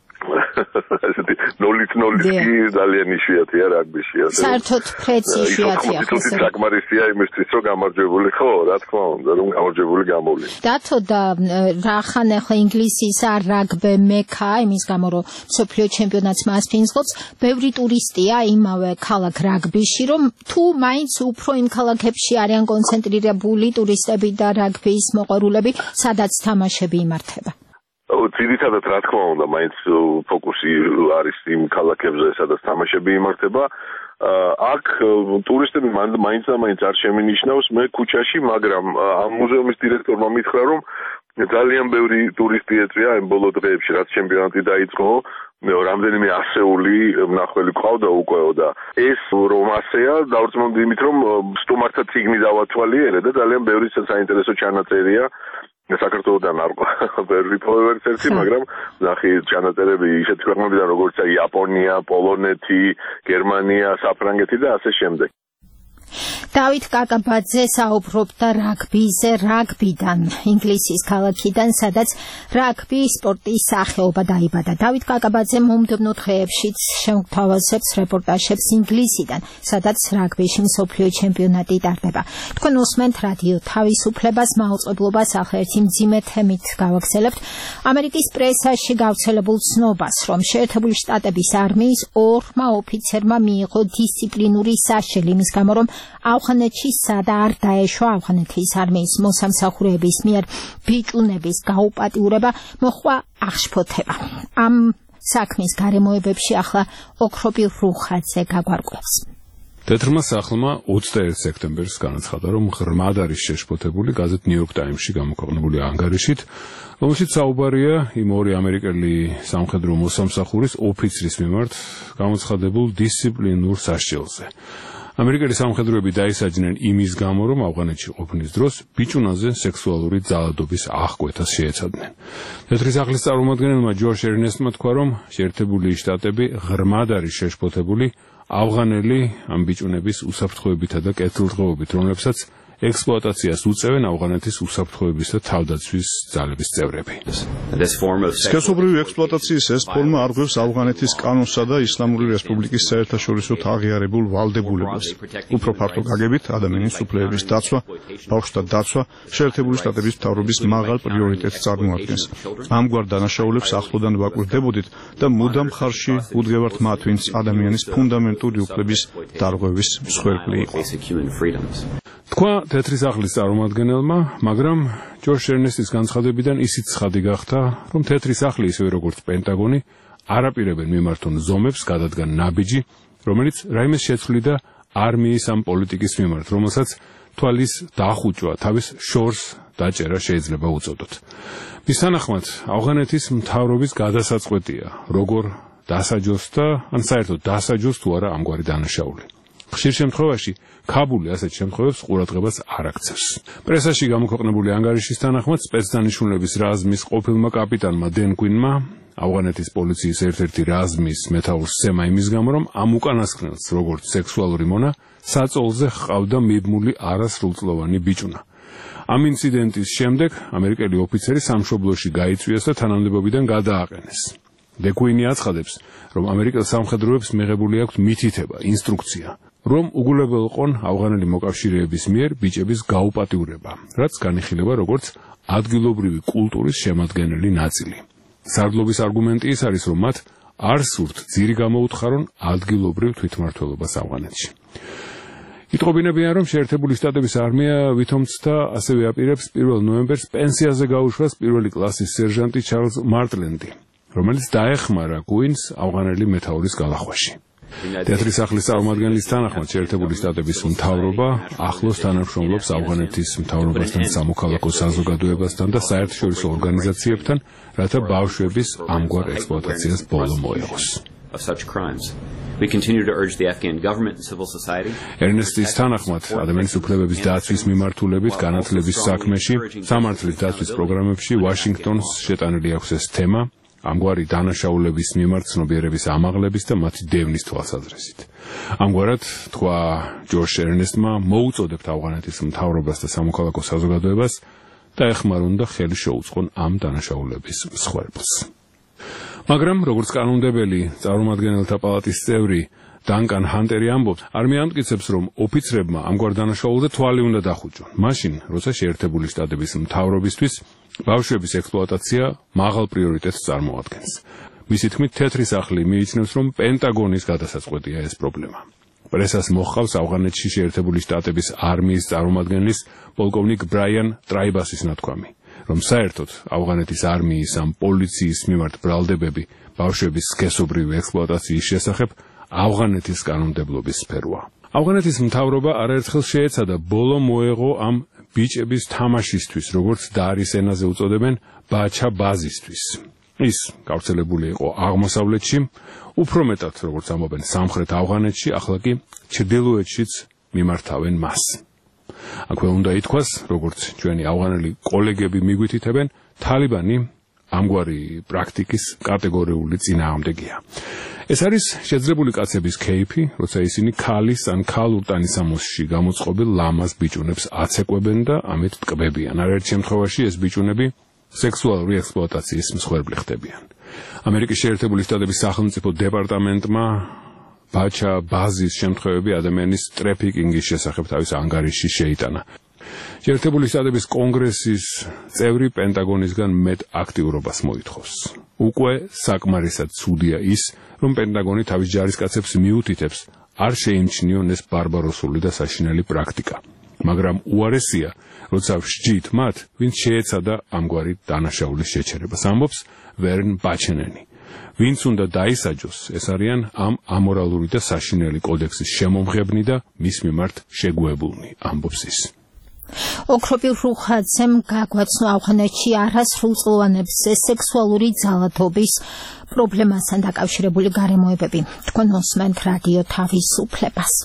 ესეთი 0-0 კი ძალიან იშვიათია რაგბიში.
საერთოდ ფრედს იშვიათია ხო?
საკმარისია იმისთვის, რომ გამარჯვებული ხო, რა თქმა უნდა, რომ გამარჯვებული გამოვლინო.
დათო და რახან ახლა ინგლისის რაგბი მექა, იმის გამო რომ მსოფლიო ჩემპიონატს მასპინძლობს, ბევრი ტურისტია იმავე ქალაქ რაგბიში, რომ თუ მაინც უფრო იმ ქალაქებში არიან კონცენტრირებული ტურისტები და რაგბის მოყვარულები, სადაც თამაშები იმართება.
ძირითადად რა თქმა უნდა, მაინც ფოკუსი არის იმ ქალაქებზე, სადაც თამაშები იმართება. აქ ტურისტები მაინც და მაინც არ შემინიშნავს, მე ქუჩაში, მაგრამ ამ მუზეუმის დირექტორმა მითხრა, რომ ძალიან ბევრი ტურისტი ეწვია ამ ბოლო დღეებში, რაც ჩემპიონატი დაიწყო, რამდენიმე ასეული მნახველი ყავდა უკვე და ეს რომ ასეა, დავრწმუნდი იმით, რომ სტუმართა წიგნი დავათვალიერე და ძალიან ბევრი საინტერესო ჩანაწერია. საქართველოდან არ ვერ ვერც ერთი, მაგრამ ნახე ჩანაწერები ისეთ ქვეყნებიდან, როგორიცაა იაპონია, პოლონეთი, გერმანია, საფრანგეთი და ასე შემდეგ.
დავით კაკაბაძე საუბრობდა რაგბიზე, რაგბიდან, ინგლისის ქალაქიდან, სადაც რაგბი სპორტის სახეობა დაიბადა. დავით კაკაბაძე მომდევნო დღეებშიც შემოგთავაზებს რეპორტაჟებს ინგლისიდან, სადაც რაგბიში მსოფლიო ჩემპიონატი ტარდება. თქვენ უსმენთ რადიო თავისუფლებას, მაუწყებლობას, ახლა ერთი მძიმე თემით გავაგრძელებთ. ამერიკის პრესაში გავრცელებულ ცნობას, რომ შეერთებული შტატების არმიის 2 ოფიცერმა მიიღო დისციპლინური საშელი იმის გამო, რომ ავღანეთში სადა არ დაეშვა ავღანეთის არმიის მოსამსახურეების მიერ ბიჭუნების გაუპატიურება, მოხდა აღშფოთება. ამ საქმის გარემოებებში ახლა ოქრობი რუხაძე გაგვარკვევს.
თეთრმა სახლმა 21 სექტემბერს განაცხადა, რომ ღრმად არის შეშფოთებული გაზეთ New York Times-ში გამოქვეყნებული ანგარიშით, რომელშიც საუბარია იმ ორი ამერიკელი სამხედრო მოსამსახურის ოფიცრის მიმართ გამოცხადებულ დისციპლინურ სასჯელზე. ამერიკელი სამხედროები დაისაჯნენ იმის გამო, რომ ავღანეთში ყოფნის დროს ბიჭუნაზე სექსუალური ძალადობის აღკვეთას შეეცადნენ. თეთრი სახლის წარმომადგენელმა ჯორჯ ერნესტმა თქვა, რომ შეერთებული შტატები ღრმად არის შეშფოთებული ავღანელი ამ ბიჭუნების უსაფრთხოებითა და კეთილდღეობით, რომლებსაც ექსპლუატაციას უწევენ ავღანეთის უსაფრთხოების და თავდაცვის ძალების წევრები.
სქესობრივი ექსპლუატაციის ეს ფორმა არღვევს ავღანეთის კანონსა და ისლამური რესპუბლიკის საერთაშორისო აღიარებულ ვალდებულებას. უფრო ფართო გაგებით ადამიანის უფლებების დაცვა, ბავშვთა დაცვა შეერთებული შტატების მთავრობის მაღალ პრიორიტეტს წარმოადგენს. ამგვარ დანაშაულებს ახლოდან ვაკვირდებოდით და მუდამ ხარში უდგევართ მათ, ვინც ადამიანის ფუნდამენტური უფლების დარღვევის მსხვერპლი იყო.
თქვა თეთრი სახლის წარმომადგენელმა, მაგრამ ჯორჯ ერნესტის განცხადებიდან ისიც ცხადი გახდა, რომ თეთრი სახლი ისევე როგორც პენტაგონი არაპირებენ მიმართონ ზომებს გადადგან ნაბიჯი, რომელიც რაიმეს შეცვლიდა არმიის ამ პოლიტიკის მიმართ, რომელსაც თვალის დახუჭვა, თავის შორს დაჭერა შეიძლება უწოდოთ. მის თანახმად, ავღანეთის მთავრობის გადასაწყვეტია, როგორ დასაჯოს და ან საერთოდ დასაჯოს თუ არა ამგვარი დანაშაული.
ხშირ შემთხვევაში ქაბული ასეთ შემთხვევებს ყურადღებას არ აქცევს. პრესაში გამოქვეყნებული ანგარიშის თანახმად სპეცდანიშნულების რაზმის ყოფილმა კაპიტანმა დენ κουინმა ავღანეთის პოლიციის ერთ-ერთი რაზმის მეთაურს სცემა იმის გამო, რომ ამ უკანასკნელს, როგორც სექსუალური მონა, საწოლზე ჰყავდა მიბმული არასრულწლოვანი ბიჭუნა. ამ ინციდენტის შემდეგ ამერიკელი ოფიცერი სამშობლოში გაიწვიეს და თანამდებობიდან გადააყენეს. დეკუინი აცხადებს, რომ ამერიკელ სამხედროებს მიღებული აქვთ მითითება, ინსტრუქცია, რომ უგულებელყონ ავღანელი მოკავშირეების მიერ ბიჭების გაუპატიურება, რაც განიხილება როგორც ადგილობრივი კულტურის შემადგენელი ნაწილი. სარდლობის არგუმენტი ის არის, რომ მათ არ სურთ ძირი გამოუთხარონ ადგილობრივ თვითმმართველობას ავღანეთში. იტყობინებიან, რომ შეერთებული შტატების არმია ვითომცდა ასევე აპირებს 1 ნოემბერს პენსიაზე გაუშვას პირველი კლასის სერჟანტი ჩარლზ მარტლენდი, რომელიც დაეხმარა კუინს ავღანელი მეთაურის გალახვაში. თეთრი სახლის წარმომადგენლის თანახმად შეერთებული შტატების მთავრობა ახლოს თანამშრომლობს ავღანეთის მთავრობასთან, სამოქალაქო საზოგადოებასთან და საერთაშორისო ორგანიზაციებთან, რათა ბავშვების ამგვარ ექსპლუატაციას ბოლო მოეღოს.
We continue to urge the Afghan government and civil society.
ერნესტის თანახმად, ადამიანის უფლებების დაცვის მიმართულებით განათლების საქმეში, სამართლის დაცვის პროგრამებში ვაშინგტონს შეტანილი აქვს ეს თემა, ამგვარი დანაშაულების მიმართ ცნობიერების ამაღლების და მათი დევნის თვალსაზრისით. ამგვარად, თქვა ჯორჯ ერნესტმა, მოუწოდებთ ავღანეთის მთავრობას და სამოქალაქო საზოგადოებას დაეხმარონ და ხელი შეუწყონ ამ დანაშაულების მსხვერპლს. მაგრამ, როგორც კანონმდებელი წარმომადგენელთა პალატის წევრი დანკან ჰანტერი ამბობს, არმია ამტკიცებს, რომ ოფიცრებმა ამგვარ დანაშაულზე თვალი უნდა დახუჭონ. მაშინ, როცა შეერთებული შტატების მთავრობისთვის ბავშვების ექსპლუატაცია მაღალ პრიორიტეტს წარმოადგენს. მისი თქმით, თეთრი სახლი მიიჩნევს, რომ პენტაგონის გადასაწყვეტია ეს პრობლემა. პრესას მოჰყავს ავღანეთში შეერთებული შტატების არმიის წარმომადგენლის პოლკოვნიკ ბრაიან ტრაიბასის ნათქვამი, რომ საერთოდ ავღანეთის არმიის ამ პოლიციის მიმართ ბრალდებები ბავშვების სქესობრივი ექსპლუატაციის შესახებ ავღანეთის კანონმდებლობის სფეროა. ავღანეთის მთავრობა არაერთხელ შეეცადა ბოლო მოეღო ამ ბიჭების თამაშისთვის, როგორც დარის ენაზე უწოდებენ, ბაჩა ბაზისთვის. ის გავრცელებული იყო აღმოსავლეთში, უფრო მეტად, როგორც ამბობენ, სამხრეთ ავღანეთში, ახლა კი ჩრდილოეთშიც მიმართავენ მას. აქვე უნდა ითქვას, როგორც ჩვენი ავღანელი კოლეგები მიგვითითებენ, თალიბანი ამგვარი პრაქტიკის კატეგორიული წინააღმდეგია. ეს არის შეძლებული კაცების кейფი, როცა ისინი ქალის ან ქალურ ტანისამოსში გამოწყობილ ლამაზ ბიჭუნებს აცეკვებენ და ამით ტკბებიან. არაერთ შემთხვევაში ეს ბიჭუნები სექსუალური ექსპლუატაციის მსხვერპლი ხდებიან. ამერიკის შეერთებული შტატების სახელმწიფო დეპარტამენტმა ბაჩა ბაზის შემთხვევები ადამიანის ტრეფიკინგის შესახებ თავის ანგარიში შეიტანა. შეერთებული შტატების კონგრესის წევრი პენტაგონისგან მეტ აქტიურობას მოითხოვს. უკვე საკმარისად ცუდია ის, რომ პენტაგონი თავის ჯარისკაცებს მიუთითებს არ შეიმჩნიონ ეს ბარბაროსული და საშინელი პრაქტიკა. მაგრამ უარესია, როცა ვსჯით მათ, ვინც შეეცადა ამგვარი დანაშაულის შეჩერებას, ამბობს ვერნ ბაჩენენი. ვინც უნდა დაისაჯოს, ეს არიან ამ ამორალური და საშინელი კოდექსის შემომღებნი და მის მიმართ შეგუებულნი, ამბობს ის.
ოქროპილ რუხაძემ გაგვაცნო ავღანეთში არასრულწლოვანების სექსუალური ძალადობის პრობლემასთან დაკავშირებული გარემოებები. თქვენ უსმენთ რადიო თავისუფლებას.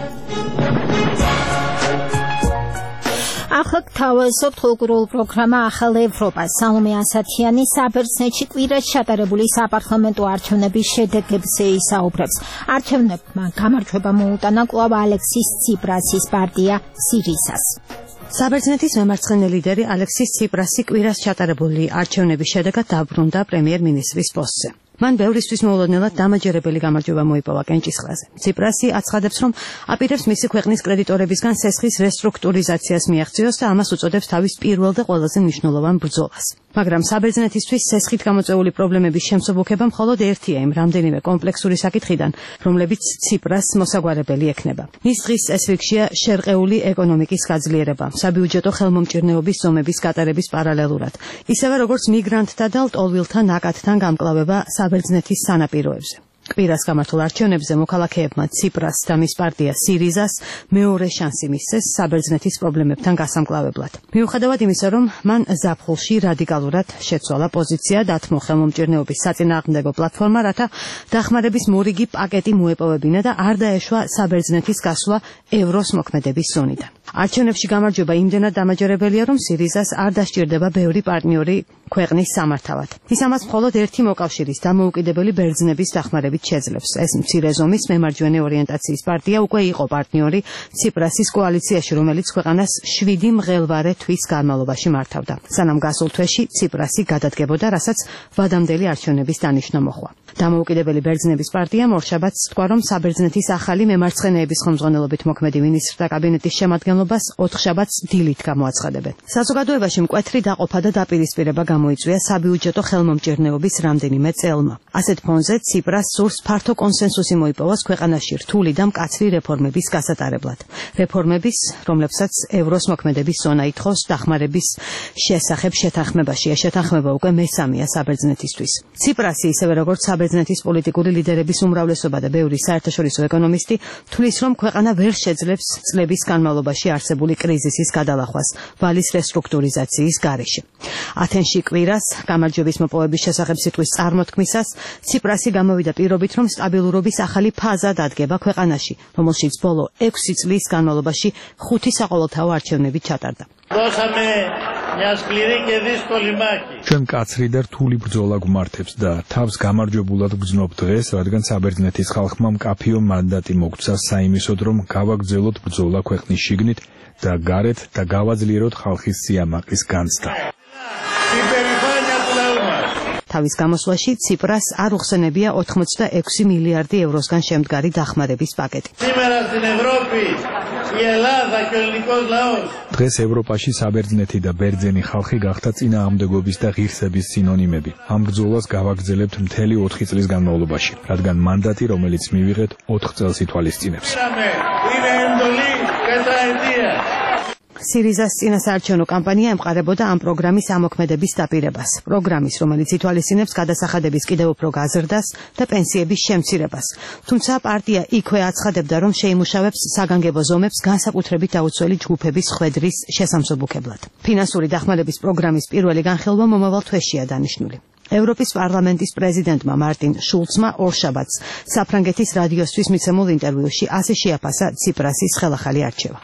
ახლა გთავაზობთ ლოგურულ პროგრამა ახალ ევროპა. სალომე ასათიანი საბერძნეთში კვირაში ჩატარებული საპარლამენტო არჩევნების შედეგებზე ისაუბრებს. არჩევნებმა გამარჯვება მოუტანა კვლავ ალექსის ციპრასის პარტია სირიზას.
საბერძნეთის მემარცხენე ლიდერი ალექსის ციპრასი კვირას ჩატარებული არჩევნების შედეგად დაბრუნდა პრემიერ-მინისტრის პოსტზე. მან ბევრისთვის მოულოდნელად დამაჯერებელი გამარჯვება მოიპოვა კენჭისყრაზე. ციპრასი აცხადებს, რომ აპირებს მისი ქვეყნის კრედიტორებისგან სესხის რესტრუქტურიზაციას მიაღწიოს და ამას უწოდებს თავის პირველ და ყველაზე მნიშვნელოვან ბრძოლას. მაგრამ საბერძნეთისთვის სესხით გამოწვეული პრობლემების შემსუბუქება მხოლოდ ერთია იმ რამდენიმე კომპლექსური საკითხიდან, რომლებიც ციპრას მოსაგვარებელი ექნება. მის დღის წესრიგშია შერყეული ეკონომიკის გაძლიერება, საბიუჯეტო ხელმომჭირნეობის ზომების გატარების პარალელურად, ისევე როგორც მიგრანტთა და ლტოლვილთა ნაკადთან გამკლავება საბერძნეთის სანაპიროებზე. კვირას გამართულ არჩევნებზე მოქალაქეებმა ციპრას და მის პარტია სირიზას მეორე შანსი მისცეს საბერძნეთის პრობლემებთან გასამკლავებლად. მიუხედავად იმისა, რომ მან ზაფხულში რადიკალურად შეცვალა პოზიცია, დათმო ხელმომჭირნეობის საწინააღმდეგო პლატფორმა, რათა დახმარების მორიგი პაკეტი მოეპოვებინა და არ დაეშვა საბერძნეთის გასვლა ევროს მოქმედების ზონიდან. არჩევნებში გამარჯვება იმდენად დამაჯერებელია, რომ სირიზას არ დასჭირდება ბევრი პარტნიორი ქვეყნის სამართავად. ის ამას მხოლოდ ერთი მოკავშირის დამოუკიდებელი ბერძნების დახმარებით შეძლებს. ეს მცირე ზომის მემარჯვენე ორიენტაციის პარტია უკვე იყო პარტნიორი ციპრასის კოალიციაში, რომელიც ქვეყანას 7 მღელვარე თვის განმავლობაში მართავდა. სანამ გასულ თვეში ციპრასი გადადგებოდა, რასაც ვადამდელი არჩევნების დანიშვნა მოჰყვა. დამოუკიდებელი ბერძნების პარტიამ ორშაბათს თქვა, რომ საბერძნეთის ახალი მემარცხენეების ხელმძღვანელობით მოქმედი მინისტრთა კაბინეტის შემადგენლობას 4 შაბათს დილით გამოაცხადებენ. საზოგადოებაში მკვეთრი დაყოფა და დაპირისპირება გამოიწვია საბიუჯეტო ხელმომჭირნეობის რამდენიმე წელმა. ასეთ ფონზე ციპრას სურს ფართო კონსენსუსი მოიპოვოს ქვეყანაში რთული და მკაცრი რეფორმების გასატარებლად. რეფორმების, რომლებსაც ევროს მოქმედების ზონა ითხოვს დახმარების შესახებ შეთანხმებაში. ეს შეთანხმება უკვე მესამეა საბერძნეთისთვის. ციპრასი, ისევე როგორც საბერძნეთის პოლიტიკური ლიდერების უმრავლესობა და ბევრი საერთაშორისო ეკონომისტი თვლის, რომ ქვეყანა ვერ შეძლებს წლების განმავლობაში არსებული კრიზისის გადალახვას ვალის რესტრუქტურიზაციის გარეშე. ათენში კვირას გამარჯვების მოპოვების შესახებ სიტყვის წარმოთქმისას ციპრასი გამოვიდა პირობით, რომ სტაბილურობის ახალი ფაზა დადგება ქვეყანაში, რომელშიც ბოლო 6 წლის განმავლობაში 5 საყოველთაო არჩევნები ჩატარდა.
ჩვენ კაცრი და რთული ბრძოლა გვმართებს და თავს გამარჯვებულად გრძნობ დღეს, რადგან საბერძნეთის ხალხმა მკაფიო მანდატი მოგცა საიმისოდ, რომ გავაგრძელოთ ბრძოლა ქვეყნის შიგნით და გარეთ და გავაძლიეროთ ხალხის სიამაყის განცდა. თავის გამოსვლაში ციპრას არ უხსენებია 86 მილიარდი ევროსგან შემდგარი დახმარების პაკეტი. დღეს ევროპაში საბერძნეთი და ბერძენი ხალხი გახდა წინააღმდეგობის და ღირსების სინონიმები. ამ ბრძოლას გავაგრძელებთ მთელი 4 წლის განმავლობაში, რადგან მანდატი, რომელიც მივიღეთ, 4 წელს ითვალისწინებს.
სირიზას წინასაარჩევნო კამპანია ემყარებოდა ამ პროგრამის ამოქმედების დაპირებას. პროგრამის, რომელიც ითვალისწინებს გადასახადების კიდევ უფრო გაზრდას და პენსიების შემცირებას. თუმცა პარტია იქვე აცხადებდა, რომ შეიმუშავებს საგანგებო ზომებს განსაკუთრებით დაუცველი ჯგუფების ხვედრის შესამსუბუქებლად. ფინანსური დახმარების პროგრამის პირველი განხილვა მომავალ თვეშია დანიშნული. ევროპის პარლამენტის პრეზიდენტმა მარტინ შულცმა ორშაბათს საფრანგეთის რადიოსთვის მიცემულ ინტერვიუში ასე შეაფასა ციპრასის ხელახალი არჩევა.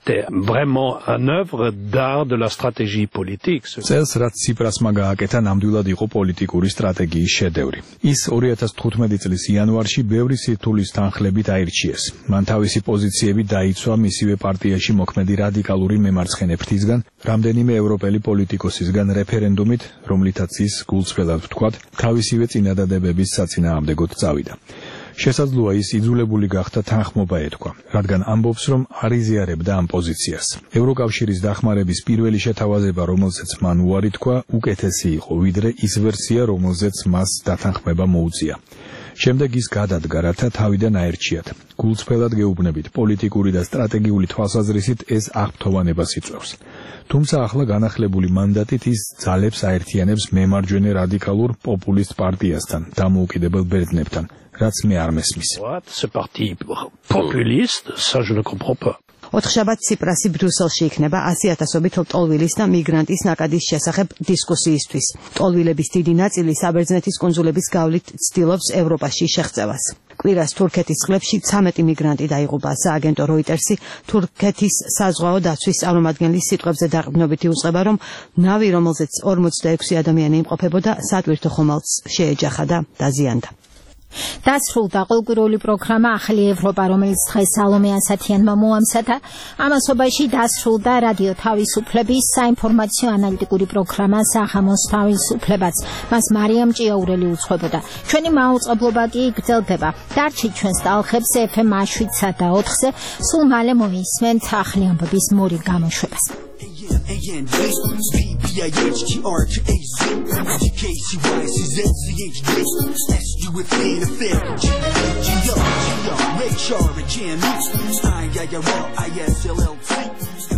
წელს, რაც ციპრასმა გააკეთა, ნამდვილად იყო პოლიტიკური სტრატეგიის შედევრი. ის 2015 წლის იანვარში ბევრი სირთულის თანხლებით აირჩიეს. მან თავისი პოზიციები დაიცვა მისივე პარტიაში მოქმედი რადიკალური მემარცხენე ფრთისგან, რამდენიმე ევროპელი პოლიტიკოსისგან რეფერენდუმით, რომლითაც ის გულწრფელად ვთქვათ, თავისივე წინადადებების საწინააღმდეგოდ წავიდა. შესაძლოა ის იძულებული გახდა თანხმობა ეთქვა, რადგან ამბობს, რომ არ იზიარებდა ამ პოზიციას. ევროკავშირის დახმარების პირველი შეთავაზება, რომელზეც მან უარი თქვა, უკეთესი იყო, ვიდრე ის ვერსია, რომელზეც მას დათანხმება მოუწია. შემდეგ ის გადადგა, რათა თავიდან აერჩიათ. გულწრფელად გეუბნებით, პოლიტიკური და სტრატეგიული თვალსაზრისით ეს აღფრთოვანებას იწვევს. თუმცა ახლა განახლებული მანდატით ის ძალებს აერთიანებს მემარჯვენე რადიკალურ პოპულისტ პარტიასთან, დამოუკიდებელ ბერძნებთან, რაც მე არ მესმის.
4 შაბათს ციპრასი ბრიუსელში იქნება 100,000-ობით ლტოლვილის და მიგრანტის ნაკადის შესახებ დისკუსიისთვის. ლტოლვილების დიდი ნაწილი საბერძნეთის კუნძულების გავლით ცდილობს ევროპაში შეღწევას. კვირას თურქეთის წყლებში 13 მიგრანტი დაიღუპა. სააგენტო როიტერსი თურქეთის საზღვაო დაცვის წარმომადგენლის სიტყვებზე დაყრდნობითი უწყება, რომ ნავი, რომელზეც 46 ადამიანი იმყოფებოდა, სატვირთო ხომალდს შეეჯახა და დაზიანდა.
დასრულდა ყოველკვირეული პროგრამა ახალი ევროპა, რომელიც დღეს სალომე ასათიანმა მოამზადა. ამასობაში დასრულდა რადიო თავისუფლების საინფორმაციო ანალიტიკური პროგრამა სახამოს თავისუფლებაც. მას მარიამ ჭიაურელი უძღვებოდა. ჩვენი მაუწყებლობა კი გრძელდება. დარჩით ჩვენს ტალღებს FM 7-სა და 4-ზე. სულ მალე მოვისმენთ ახალი ამბების მორი გამოშვებას.
Ray Charlie, Jam, I, ISLLT.